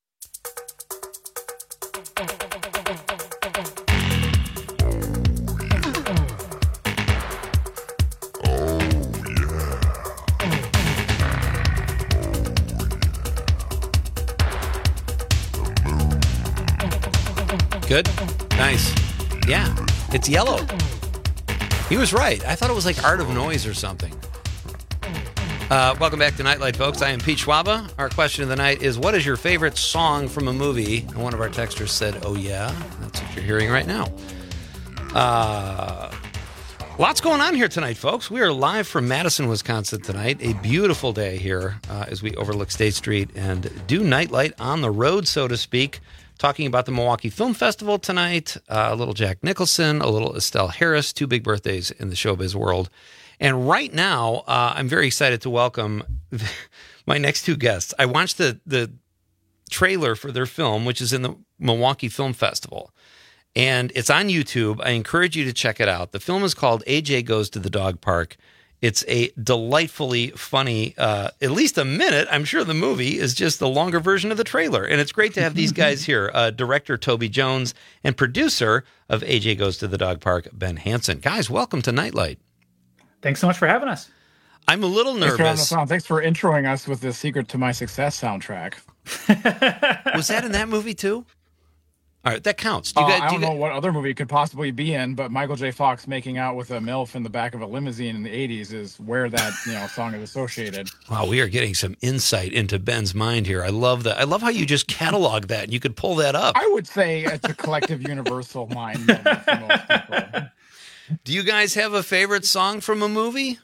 Good. Nice. Yeah. It's yellow. He was right. I thought it was like Art of Noise or something. Uh, welcome back to Nightlight, folks. I am Pete Schwaba. Our question of the night is, what is your favorite song from a movie? And one of our texters said, oh, yeah. That's what you're hearing right now. Uh, lots going on here tonight, folks. We are live from Madison, Wisconsin tonight. A beautiful day here uh, as we overlook State Street and do Nightlight on the road, so to speak. Talking about the Milwaukee Film Festival tonight, uh, a little Jack Nicholson, a little Estelle Harris, two big birthdays in the showbiz world. And right now, uh, I'm very excited to welcome my next two guests. I watched the the trailer for their film, which is in the Milwaukee Film Festival. And it's on YouTube. I encourage you to check it out. The film is called A J Goes to the Dog Park. It's a delightfully funny, uh, at least a minute. I'm sure the movie is just the longer version of the trailer. And it's great to have these guys here. Uh, director Toby Jones and producer of A J Goes to the Dog Park, Ben Hansen. Guys, welcome to Nightlight. Thanks so much for having us. I'm a little nervous. Thanks for, Thanks for introing us with the Secret to My Success soundtrack. Was that in that movie too? All right, that counts. Do you uh, guys, I don't do you know guys... what other movie it could possibly be in, but Michael J. Fox making out with a MILF in the back of a limousine in the eighties is where that you know song is associated. Wow, we are getting some insight into Ben's mind here. I love that. I love how you just catalog that and you could pull that up. I would say it's a collective universal mind moment for most people. Do you guys have a favorite song from a movie?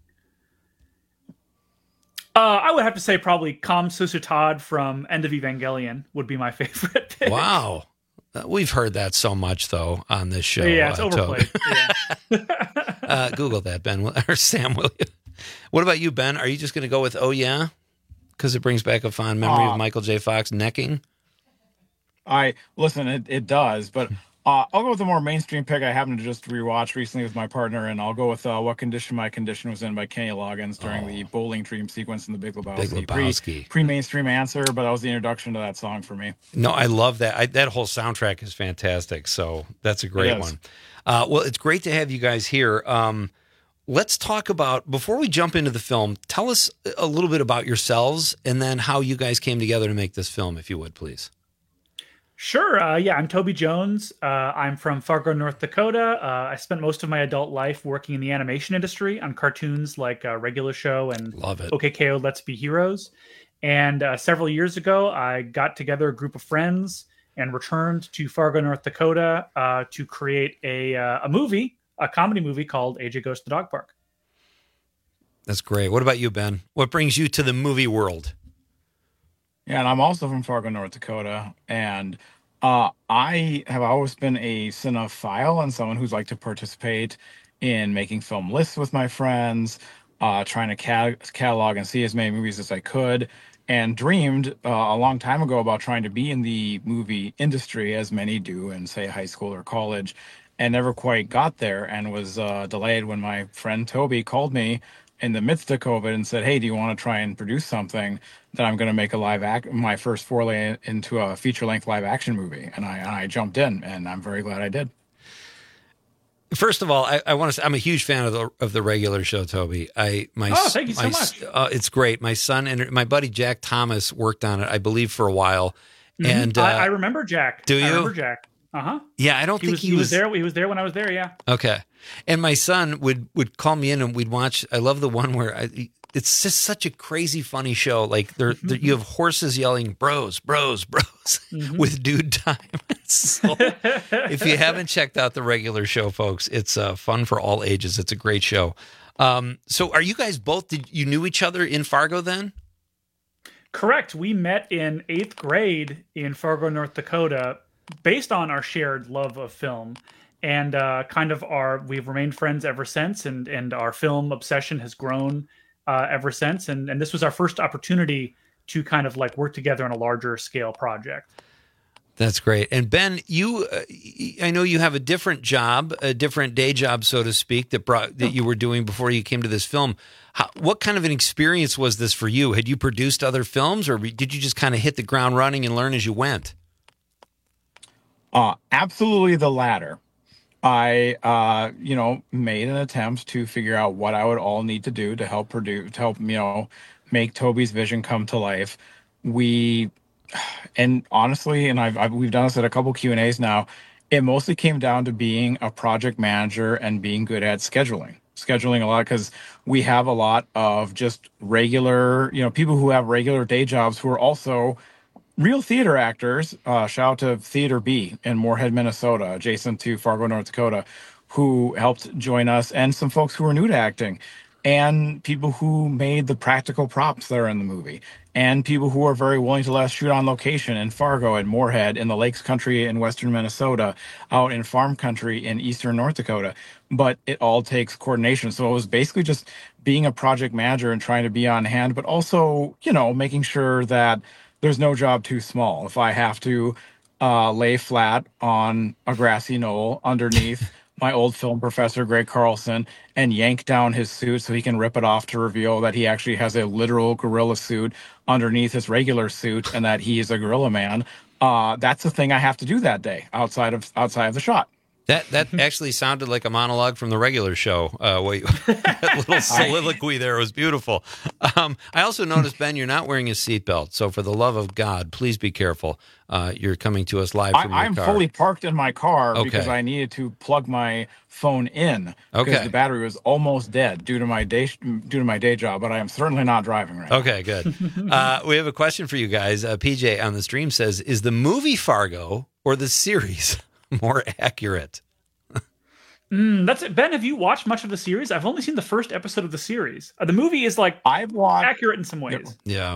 Uh, I would have to say probably Kam Susutad from End of Evangelion would be my favorite pick. Wow. Uh, we've heard that so much, though, on this show. Yeah, it's uh, overplayed. Yeah. uh, Google that, Ben, or Sam, will you? What about you, Ben? Are you just going to go with "Oh Yeah"? Because it brings back a fond memory uh, of Michael J. Fox necking? I listen, it, it does, but uh, I'll go with a more mainstream pick I happened to just rewatch recently with my partner, and I'll go with uh, What Condition My Condition Was In by Kenny Loggins during oh. the Bowling Dream sequence in The Big Lebowski. Big Lebowski. Pre, pre-mainstream answer, but that was the introduction to that song for me. No, I love that. I, that whole soundtrack is fantastic, so that's a great one. Uh, well, it's great to have you guys here. Um, let's talk about, before we jump into the film, tell us a little bit about yourselves and then how you guys came together to make this film, if you would, please. Sure. Uh, yeah, I'm Toby Jones. Uh, I'm from Fargo, North Dakota. Uh, I spent most of my adult life working in the animation industry on cartoons like uh, Regular Show and Love it. O K K O Let's Be Heroes. And uh, several years ago, I got together a group of friends and returned to Fargo, North Dakota uh, to create a uh, a movie, a comedy movie called A J Goes to the Dog Park. That's great. What about you, Ben? What brings you to the movie world? Yeah, and I'm also from Fargo, North Dakota, and uh, I have always been a cinephile and someone who's liked to participate in making film lists with my friends, uh, trying to cat- catalog and see as many movies as I could, and dreamed uh, a long time ago about trying to be in the movie industry, as many do in, say, high school or college, and never quite got there, and was uh, delayed when my friend Toby called me in the midst of COVID and said, hey, do you want to try and produce something that I'm going to make a live act, my first foray into a feature length live action movie? And I, and I jumped in, and I'm very glad I did. First of all, I, I want to say I'm a huge fan of the of the Regular Show, Toby. I my oh, thank you so my, much. Uh, it's great. My son and my buddy Jack Thomas worked on it, I believe, for a while. Mm-hmm. And uh, I, I remember Jack. Do you? I remember Jack. Uh huh. Yeah, I don't he think was, he, he was, was there. He was there when I was there. Yeah. Okay. And my son would, would call me in and we'd watch. I love the one where I, it's just such a crazy, funny show. Like there, there you have horses yelling, bros, bros, bros, mm-hmm. with dude time. So, if you haven't checked out the regular show, folks, it's uh, fun for all ages. It's a great show. Um, so are you guys both, did you knew each other in Fargo then? Correct. We met in eighth grade in Fargo, North Dakota, based on our shared love of film. And uh, kind of our, we've remained friends ever since, and and our film obsession has grown uh, ever since. And and this was our first opportunity to kind of like work together on a larger scale project. That's great. And Ben, you, uh, I know you have a different job, a different day job, so to speak, that brought that you were doing before you came to this film. How, what kind of an experience was this for you? Had you produced other films, or did you just kind of hit the ground running and learn as you went? Uh, absolutely the latter. I, uh, you know, made an attempt to figure out what I would all need to do to help produce, to help, you know, make Toby's vision come to life. We, and honestly, and I've, I've we've done this at a couple Q and A's now, it mostly came down to being a project manager and being good at scheduling. Scheduling a lot, because we have a lot of just regular, you know, people who have regular day jobs who are also real theater actors. Uh, shout out to Theater B in Moorhead, Minnesota, adjacent to Fargo, North Dakota, who helped join us, and some folks who are new to acting, and people who made the practical props that are in the movie, and people who are very willing to let us shoot on location in Fargo and Moorhead, in the Lakes Country in western Minnesota, out in Farm Country in eastern North Dakota. But it all takes coordination. So it was basically just being a project manager and trying to be on hand, but also, you know, making sure that there's no job too small. If I have to uh, lay flat on a grassy knoll underneath my old film professor, Greg Carlson, and yank down his suit so he can rip it off to reveal that he actually has a literal gorilla suit underneath his regular suit and that he is a gorilla man, uh, that's the thing I have to do that day outside of outside of the shot. That that actually sounded like a monologue from the regular show. Uh, wait, that little soliloquy there was beautiful. Um, I also noticed, Ben, you're not wearing a seatbelt. So for the love of God, please be careful. Uh, you're coming to us live from I, your I'm car. fully parked in my car Okay. because I needed to plug my phone in because Okay. the battery was almost dead due to my day due to my day job. But I am certainly not driving right now. Okay, good. uh, we have a question for you guys. Uh, P J on the stream says, is the movie Fargo or the series more accurate? Mm, that's it. Ben, have you watched much of the series? I've only seen the first episode of the series. Uh, the movie is like I've watched, accurate in some ways. Yeah.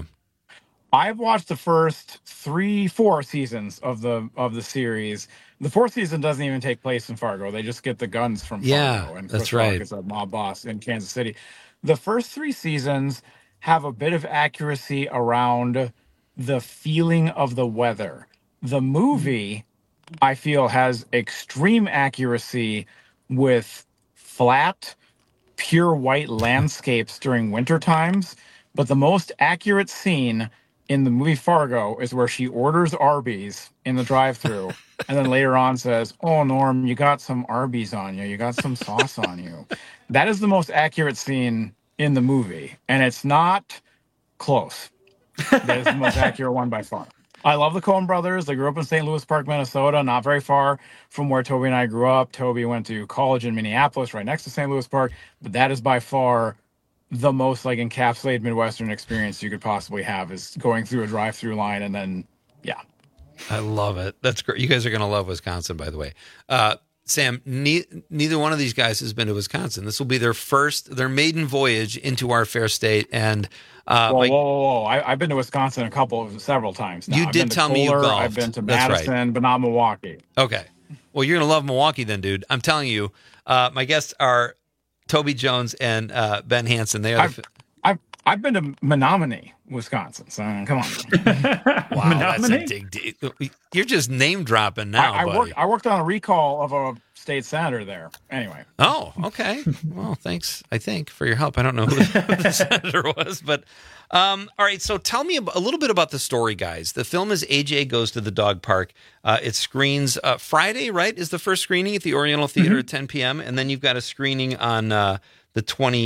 I've watched the first three, four seasons of the of the series. The fourth season doesn't even take place in Fargo. They just get the guns from Yeah, Fargo. And that's Chris Rock right. is a mob boss in Kansas City. The first three seasons have a bit of accuracy around the feeling of the weather. The movie, I feel, has extreme accuracy with flat, pure white landscapes during winter times. But the most accurate scene in the movie Fargo is where she orders Arby's in the drive-thru and then later on says, "Oh, Norm, you got some Arby's on you. You got some sauce on you." That is the most accurate scene in the movie. And it's not close. That is the most accurate one by far. I love the Coen brothers. They grew up in Saint Louis Park, Minnesota, not very far from where Toby and I grew up. Toby went to college in Minneapolis, right next to Saint Louis Park. But that is by far the most like encapsulated Midwestern experience you could possibly have, is going through a drive-through line and then, yeah. I love it. That's great. You guys are going to love Wisconsin, by the way. Uh, Sam, ne- neither one of these guys has been to Wisconsin. This will be their first, their maiden voyage into our fair state. And uh, whoa, my- whoa, whoa, whoa. I, I've been to Wisconsin a couple of several times now. You I've did been to tell me you Kohler, golfed. I've been to That's right. Madison, but not Milwaukee. Okay. Well, you're going to love Milwaukee then, dude. I'm telling you. Uh, my guests are Toby Jones and uh, Ben Hansen. They are I've, I've, I've been to Menominee, Wisconsin. So come on. wow, that's a dig deep. You're just name dropping now, I, I buddy. worked. I worked on a recall of a state senator there. Anyway. Oh, okay. Well, thanks, I think, for your help. I don't know who the senator was, but um, all right. So tell me a little bit about the story, guys. The film is A J Goes to the Dog Park. Uh, it screens uh, Friday, right, is the first screening at the Oriental Theater Mm-hmm. at ten p.m., and then you've got a screening on uh, the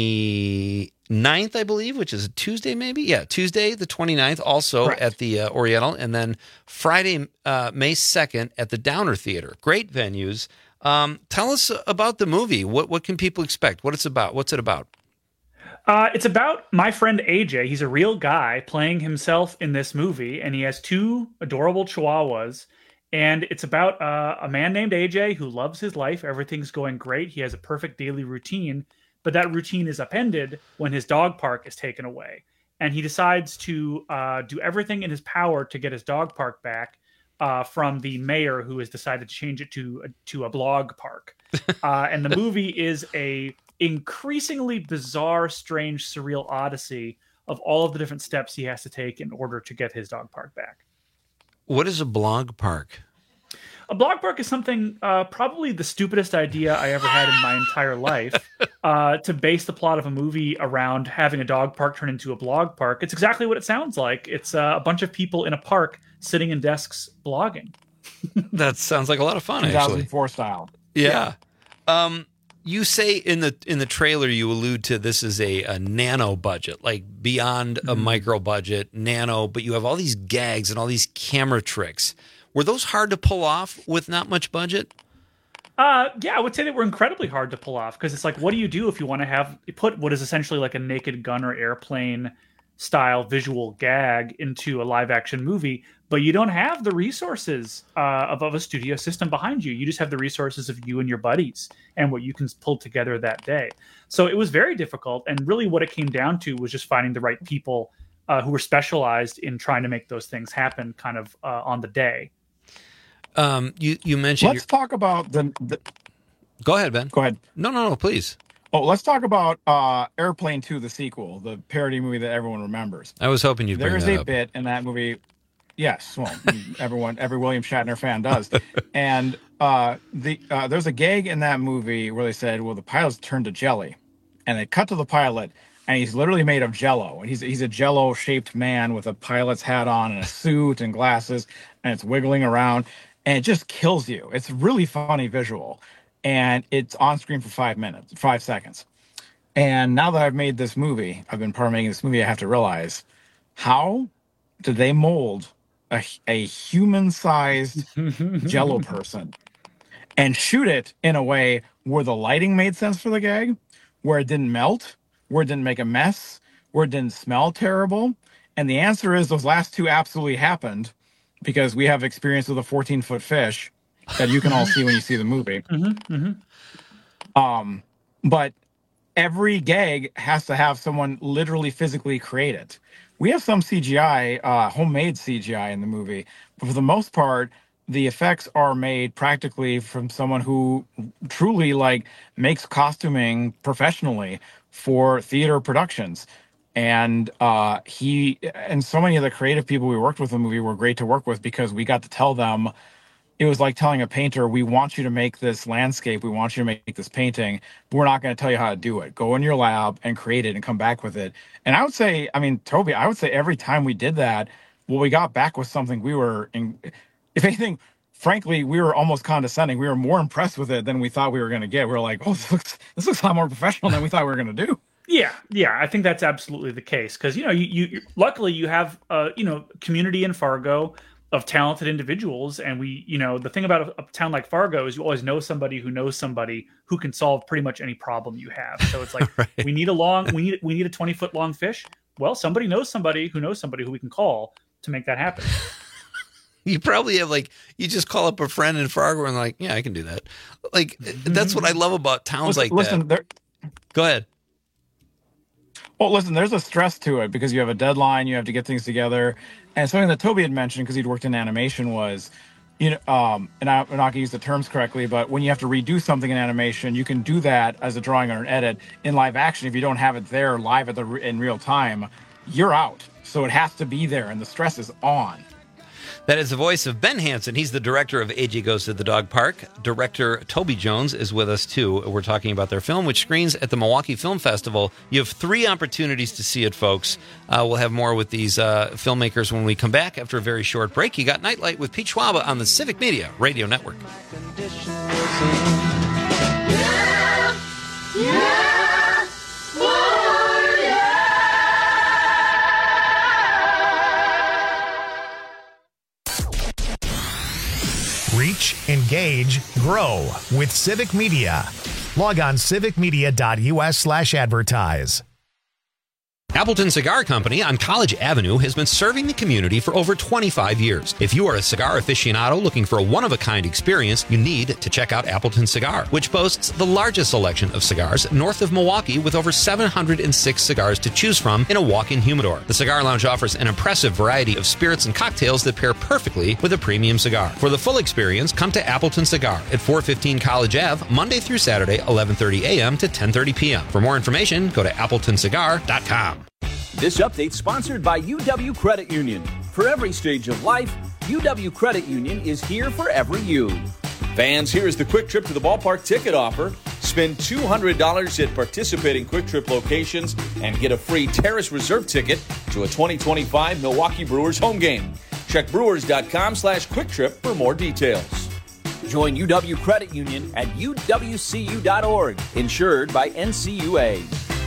twenty-ninth, I believe, which is a Tuesday, maybe? Yeah, Tuesday, the twenty-ninth, also Correct. at the uh, Oriental, and then Friday, uh, May second at the Downer Theater. Great venues. Um, tell us about the movie. What what can people expect? What it's about? What's it about? Uh, it's about my friend A J. He's a real guy playing himself in this movie, and he has two adorable chihuahuas. And it's about uh, a man named A J who loves his life. Everything's going great. He has a perfect daily routine, but that routine is upended when his dog park is taken away. And he decides to uh, do everything in his power to get his dog park back uh, from the mayor, who has decided to change it to a, to a blog park. Uh, and the movie is a increasingly bizarre, strange, surreal odyssey of all of the different steps he has to take in order to get his dog park back. What is a blog park? A blog park is something, uh, probably the stupidest idea I ever had in my entire life, uh, to base the plot of a movie around having a dog park turn into a blog park. It's exactly what it sounds like. It's uh, a bunch of people in a park sitting in desks blogging. That sounds like a lot of fun, two thousand four actually. style. Yeah. yeah. Um, you say in the in the trailer, you allude to this is a, a nano budget, like beyond mm-hmm. a micro budget, nano, but you have all these gags and all these camera tricks. Were those hard to pull off with not much budget? Uh, yeah, I would say they were incredibly hard to pull off, because it's like, what do you do if you want to have put what is essentially like a Naked Gun or Airplane style visual gag into a live action movie, but you don't have the resources uh, of, of a studio system behind you. You just have the resources of you and your buddies and what you can pull together that day. So it was very difficult. And really what it came down to was just finding the right people uh, who were specialized in trying to make those things happen kind of uh, on the day. Um, you, you mentioned... Let's your... talk about the, the... Go ahead, Ben. Go ahead. No, no, no, please. Oh, let's talk about uh, Airplane two, the sequel, the parody movie that everyone remembers. I was hoping you'd bring There's that a up. bit in that movie. Yes, well, everyone, every William Shatner fan does. And uh, the uh, there's a gag in that movie where they said, well, the pilot's turned to jelly. And they cut to the pilot, and he's literally made of Jell-O. He's, he's a Jell-O-shaped man with a pilot's hat on and a suit and glasses, and it's wiggling around. And it just kills you. It's a really funny visual. And it's on screen for five minutes, five seconds. And now that I've made this movie, I've been part of making this movie, I have to realize, how did they mold a, a human-sized Jell-O person and shoot it in a way where the lighting made sense for the gag, where it didn't melt, where it didn't make a mess, where it didn't smell terrible? And the answer is those last two absolutely happened, because we have experience with a fourteen-foot fish that you can all see when you see the movie. Mm-hmm, mm-hmm. Um, but every gag has to have someone literally physically create it. We have some C G I, uh, homemade C G I in the movie, but for the most part, the effects are made practically from someone who truly like makes costuming professionally for theater productions. And uh, he and so many of the creative people we worked with in the movie were great to work with, because we got to tell them, it was like telling a painter, we want you to make this landscape, we want you to make this painting, but we're not going to tell you how to do it. Go in your lab and create it and come back with it. And I would say, I mean, Toby, I would say every time we did that, what we got back was something we were, in, if anything, frankly, we were almost condescending. We were more impressed with it than we thought we were going to get. We were like, oh, this looks, this looks a lot more professional than we thought we were going to do. Yeah, yeah, I think that's absolutely the case, because you know, you, you luckily you have uh, you know, community in Fargo of talented individuals, and we, you know, the thing about a, a town like Fargo is you always know somebody who knows somebody who can solve pretty much any problem you have. So it's like, right. we need a long, we need we need a twenty foot long fish. Well, somebody knows somebody who knows somebody who we can call to make that happen. You probably have like, you just call up a friend in Fargo and like, yeah, I can do that. Like, that's what I love about towns listen, like listen, that. There, Go ahead. Well, listen, there's a stress to it because you have a deadline, you have to get things together. And something that Toby had mentioned, because he'd worked in animation, was, you know, um, and I'm not going to use the terms correctly, but when you have to redo something in animation, you can do that as a drawing or an edit. In live action, if you don't have it there live at the in real time, you're out. So it has to be there, and the stress is on. That is the voice of Ben Hansen. He's the director of A J Goes to the Dog Park. Director Toby Jones is with us, too. We're talking about their film, which screens at the Milwaukee Film Festival. You have three opportunities to see it, folks. Uh, we'll have more with these uh, filmmakers when we come back after a very short break. You got Nightlight with Pete Schwaba on the Civic Media Radio Network. Yeah! Yeah! Reach, engage, grow with Civic Media. Log on civic media dot u s slash advertise. Appleton Cigar Company on College Avenue has been serving the community for over twenty-five years. If you are a cigar aficionado looking for a one-of-a-kind experience, you need to check out Appleton Cigar, which boasts the largest selection of cigars north of Milwaukee with over seven hundred six cigars to choose from in a walk-in humidor. The Cigar Lounge offers an impressive variety of spirits and cocktails that pair perfectly with a premium cigar. For the full experience, come to Appleton Cigar at four fifteen College Avenue, Monday through Saturday, eleven thirty a.m. to ten thirty p.m. For more information, go to appleton cigar dot com. This update sponsored by U W Credit Union. For every stage of life, U W Credit Union is here for every you. Fans, here is the Quick Trip to the Ballpark ticket offer. Spend two hundred dollars at participating Quick Trip locations and get a free Terrace Reserve ticket to a twenty twenty-five Milwaukee Brewers home game. Check brewers.com slash quick trip for more details. Join U W Credit Union at U W C U dot org, insured by N C U A.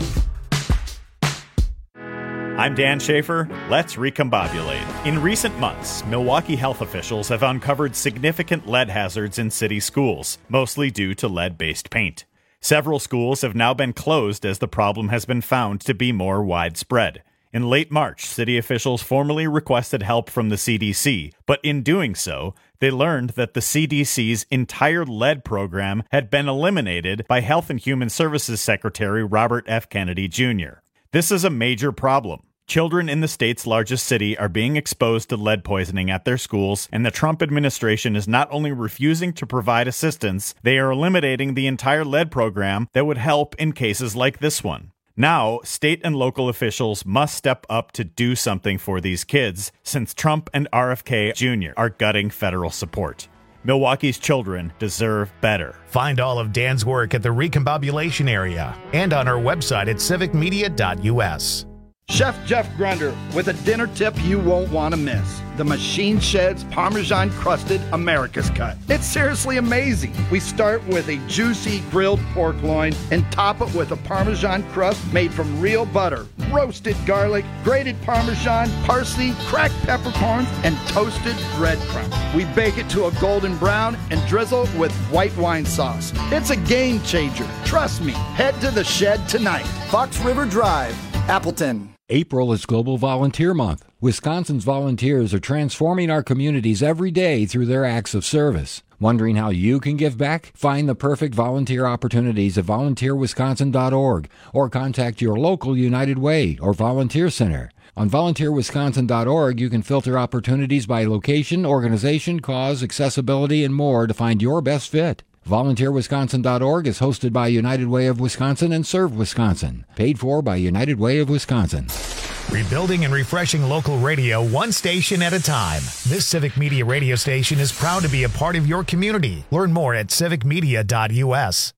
I'm Dan Schaefer. Let's recombobulate. In recent months, Milwaukee health officials have uncovered significant lead hazards in city schools, mostly due to lead-based paint. Several schools have now been closed as the problem has been found to be more widespread. In late March, city officials formally requested help from the C D C, but in doing so, they learned that the C D C's entire lead program had been eliminated by Health and Human Services Secretary Robert F. Kennedy Junior This is a major problem. Children in the state's largest city are being exposed to lead poisoning at their schools, and the Trump administration is not only refusing to provide assistance, they are eliminating the entire lead program that would help in cases like this one. Now, state and local officials must step up to do something for these kids, since Trump and R F K Junior are gutting federal support. Milwaukee's children deserve better. Find all of Dan's work at the Recombobulation area and on our website at civic media dot u s. Chef Jeff Grunder with a dinner tip you won't want to miss. The Machine Shed's Parmesan Crusted America's Cut. It's seriously amazing. We start with a juicy grilled pork loin and top it with a Parmesan crust made from real butter, roasted garlic, grated Parmesan, parsley, cracked peppercorns, and toasted breadcrumbs. We bake it to a golden brown and drizzle with white wine sauce. It's a game changer. Trust me. Head to the Shed tonight. Fox River Drive, Appleton. April is Global Volunteer Month. Wisconsin's volunteers are transforming our communities every day through their acts of service. Wondering how you can give back? Find the perfect volunteer opportunities at volunteer wisconsin dot org or contact your local United Way or volunteer center. On volunteer wisconsin dot org, you can filter opportunities by location, organization, cause, accessibility, and more to find your best fit. volunteer wisconsin dot org is hosted by United Way of Wisconsin and Serve Wisconsin. Paid for by United Way of Wisconsin. Rebuilding and refreshing local radio one station at a time. This Civic Media radio station is proud to be a part of your community. Learn more at civic media dot u s.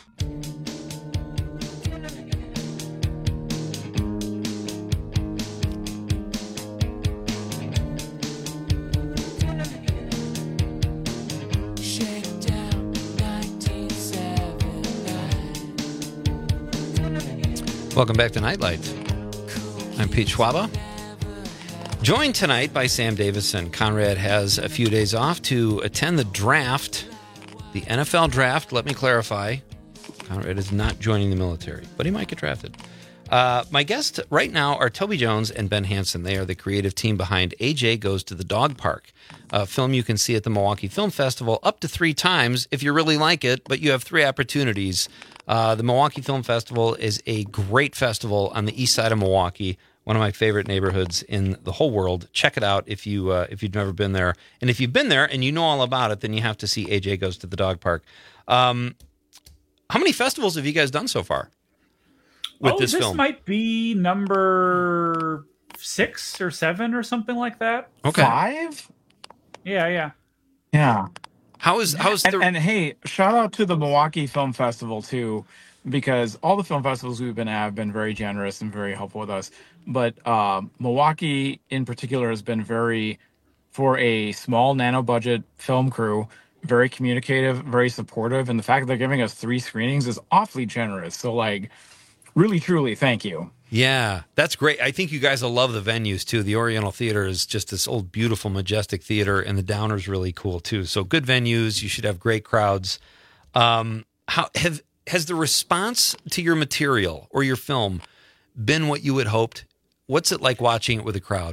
Welcome back to Nightlight. I'm Pete Schwaba. Joined tonight by Sam Davison. Conrad has a few days off to attend the draft, the N F L draft. Let me clarify. Conrad is not joining the military, but he might get drafted. Uh, my guests right now are Toby Jones and Ben Hansen. They are the creative team behind A J Goes to the Dog Park, a film you can see at the Milwaukee Film Festival up to three times if you really like it, but you have three opportunities. Uh, the Milwaukee Film Festival is a great festival on the east side of Milwaukee, one of my favorite neighborhoods in the whole world. Check it out if, you, uh, if you've never been there. And if you've been there and you know all about it, then you have to see A J Goes to the Dog Park. Um, how many festivals have you guys done so far with oh, this, this film? might be number six or seven or something like that. Okay. Five? Yeah, yeah. Yeah. How is how's and, the and hey, shout out to the Milwaukee Film Festival too, because all the film festivals we've been at have been very generous and very helpful with us. But uh, Milwaukee in particular has been very, for a small nano budget film crew, very communicative, very supportive, and the fact that they're giving us three screenings is awfully generous. So like, really truly, thank you. Yeah, that's great. I think you guys will love the venues, too. The Oriental Theater is just this old, beautiful, majestic theater, and the Downer's really cool, too. So good venues. You should have great crowds. Um, how have has the response to your material or your film been what you had hoped? What's it like watching it with a crowd?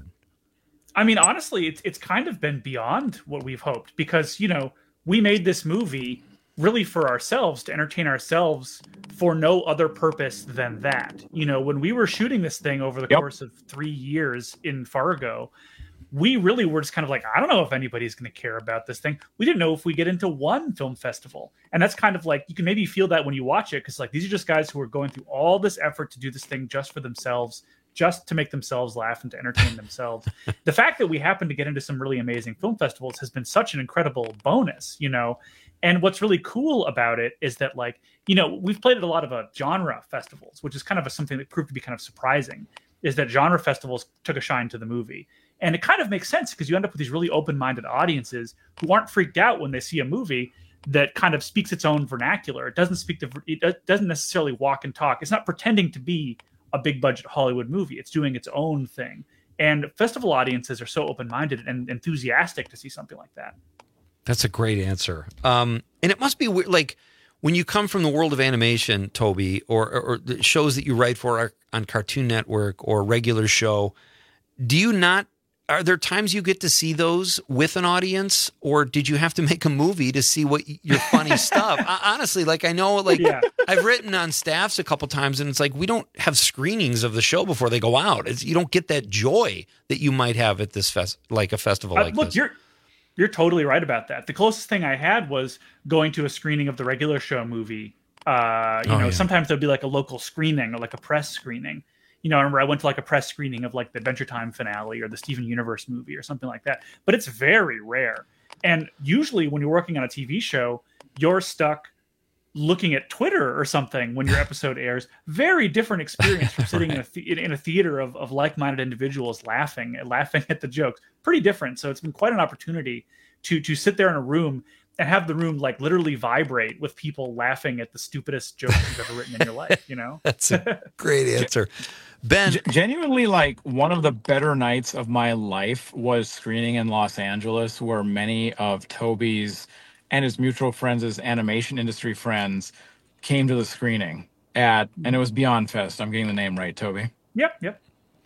I mean, honestly, it's it's kind of been beyond what we've hoped because, you know, we made this movie really for ourselves, to entertain ourselves for no other purpose than that. You know, when we were shooting this thing over the yep. course of three years in Fargo, we really were just kind of like, I don't know if anybody's going to care about this thing. We didn't know if we get into one film festival. And that's kind of like, you can maybe feel that when you watch it, because like these are just guys who are going through all this effort to do this thing just for themselves, just to make themselves laugh and to entertain themselves. The fact that we happen to get into some really amazing film festivals has been such an incredible bonus, you know? And what's really cool about it is that, like, you know, we've played at a lot of uh, genre festivals, which is kind of a, something that proved to be kind of surprising, is that genre festivals took a shine to the movie. And it kind of makes sense because you end up with these really open-minded audiences who aren't freaked out when they see a movie that kind of speaks its own vernacular. It doesn't speak the, it doesn't necessarily walk and talk. It's not pretending to be a big budget Hollywood movie. It's doing its own thing. And festival audiences are so open-minded and enthusiastic to see something like that. That's a great answer. Um, and it must be weird, like when you come from the world of animation, Toby, or, or, or the shows that you write for on Cartoon Network or regular show, do you not, are there times you get to see those with an audience, or did you have to make a movie to see what your funny stuff? I, honestly, like I know, like yeah. I've written on staffs a couple times, and it's like we don't have screenings of the show before they go out. It's, you don't get that joy that you might have at this fest, like a festival uh, like look, this. You're you're totally right about that. The closest thing I had was going to a screening of the regular show movie. Uh, you oh, know, yeah. sometimes there'll be like a local screening or like a press screening. You know, I remember I went to like a press screening of like the Adventure Time finale or the Steven Universe movie or something like that. But it's very rare. And usually when you're working on a T V show, you're stuck looking at Twitter or something when your episode airs. Very different experience from sitting right. in, a th- in a theater of, of like-minded individuals laughing and laughing at the jokes. Pretty different. So it's been quite an opportunity to to sit there in a room and have the room like literally vibrate with people laughing at the stupidest jokes you've ever written in your life, you know? That's a great answer. Ben. G- genuinely, like, one of the better nights of my life was screening in Los Angeles, where many of Toby's and his mutual friends' animation industry friends came to the screening at, and it was Beyond Fest. I'm getting the name right, Toby. Yep, yep.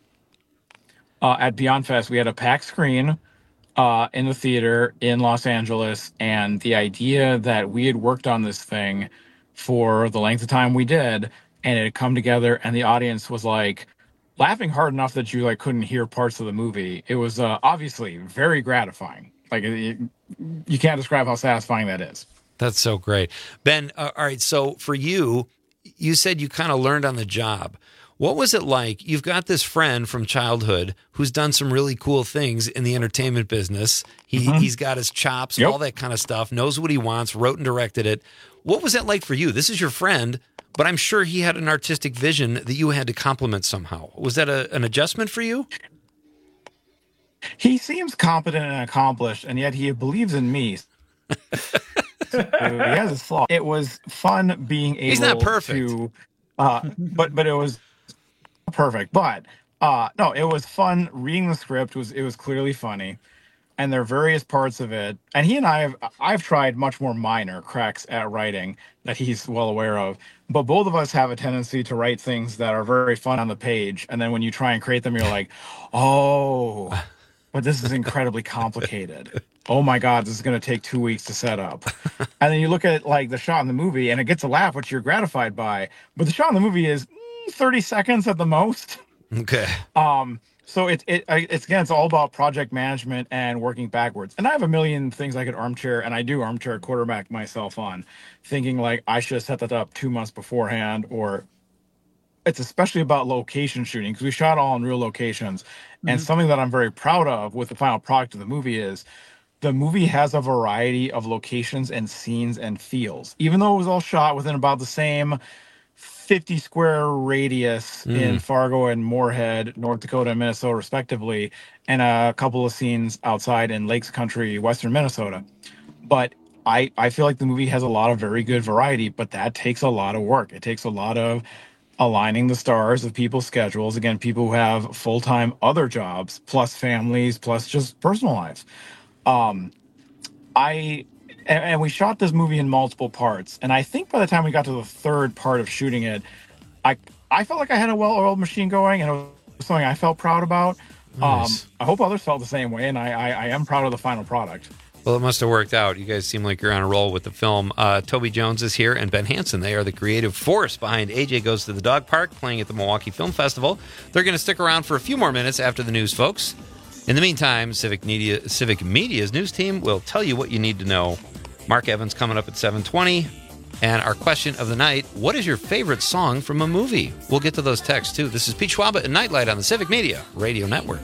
Uh, at Beyond Fest, we had a packed screen uh, in the theater in Los Angeles, and the idea that we had worked on this thing for the length of time we did, and it had come together, and the audience was like laughing hard enough that you like couldn't hear parts of the movie. It was uh, obviously very gratifying. Like it, you can't describe how satisfying that is. That's so great, Ben. Uh, all right, so for you, you said you kind of learned on the job. What was it like? You've got this friend from childhood who's done some really cool things in the entertainment business. He, mm-hmm. He's got his chops, yep. all that kind of stuff, knows what he wants, wrote and directed it. What was that like for you? This is your friend, but I'm sure he had an artistic vision that you had to complement somehow. Was that a, an adjustment for you? He seems competent and accomplished, and yet he believes in me. So he has his flaw. It was fun being able He's not perfect. to, uh, but but it was perfect. But uh, no, it was fun reading the script. It was it was clearly funny, and there are various parts of it. And he and I have I've tried much more minor cracks at writing that he's well aware of. But both of us have a tendency to write things that are very fun on the page, and then when you try and create them, you're like, oh. But this is incredibly complicated. Oh my God, this is going to take two weeks to set up. And then you look at like the shot in the movie and it gets a laugh, which you're gratified by. But the shot in the movie is mm, thirty seconds at the most. Okay. Um. So it, it, it's, again, it's all about project management and working backwards. And I have a million things I could armchair, and I do armchair quarterback myself on, thinking like I should have set that up two months beforehand, or it's especially about location shooting because we shot all in real locations. Mm-hmm. And something that I'm very proud of with the final product of the movie is the movie has a variety of locations and scenes and feels. Even though it was all shot within about the same fifty square radius mm. in Fargo and Moorhead, North Dakota and Minnesota, respectively, and a couple of scenes outside in Lakes Country, Western Minnesota. But I, I feel like the movie has a lot of very good variety, but that takes a lot of work. It takes a lot of aligning the stars of people's schedules. Again, people who have full-time other jobs, plus families, plus just personal lives. Um, I and, and we shot this movie in multiple parts. And I think by the time we got to the third part of shooting it, I I felt like I had a well-oiled machine going, and it was something I felt proud about. Nice. Um, I hope others felt the same way, and I, I, I am proud of the final product. Well, it must have worked out. You guys seem like you're on a roll with the film. Uh, Toby Jones is here and Ben Hansen. They are the creative force behind A J Goes to the Dog Park, playing at the Milwaukee Film Festival. They're going to stick around for a few more minutes after the news, folks. In the meantime, Civic Media, Civic Media's news team will tell you what you need to know. Mark Evans coming up at seven twenty. And our question of the night, what is your favorite song from a movie? We'll get to those texts, too. This is Pete Schwaba and Nightlight on the Civic Media Radio Network.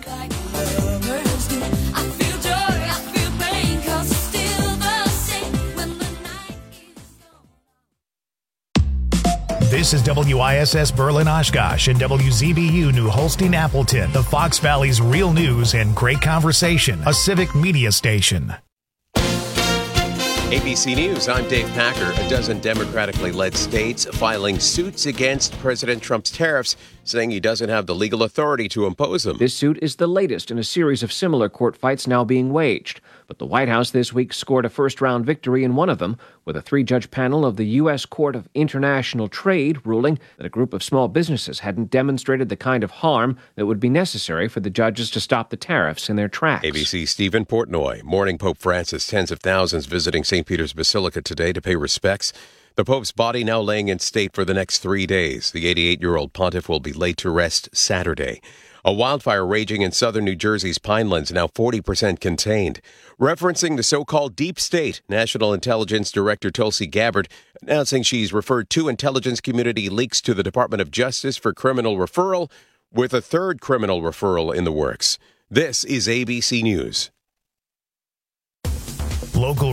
This is W I S S Berlin Oshkosh and W Z B U New Holstein Appleton, the Fox Valley's real news and great conversation, a Civic Media station. A B C News, I'm Dave Packer. A dozen democratically led states filing suits against President Trump's tariffs, saying he doesn't have the legal authority to impose them. This suit is the latest in a series of similar court fights now being waged. But the White House this week scored a first-round victory in one of them, with a three-judge panel of the U S Court of International Trade ruling that a group of small businesses hadn't demonstrated the kind of harm that would be necessary for the judges to stop the tariffs in their tracks. A B C's Stephen Portnoy. Mourning Pope Francis, tens of thousands visiting Saint Peter's Basilica today to pay respects. The Pope's body now laying in state for the next three days. The eighty-eight-year-old pontiff will be laid to rest Saturday. A wildfire raging in southern New Jersey's Pinelands, now forty percent contained. Referencing the so-called deep state, National Intelligence Director Tulsi Gabbard announcing she's referred two intelligence community leaks to the Department of Justice for criminal referral, with a third criminal referral in the works. This is A B C News. Local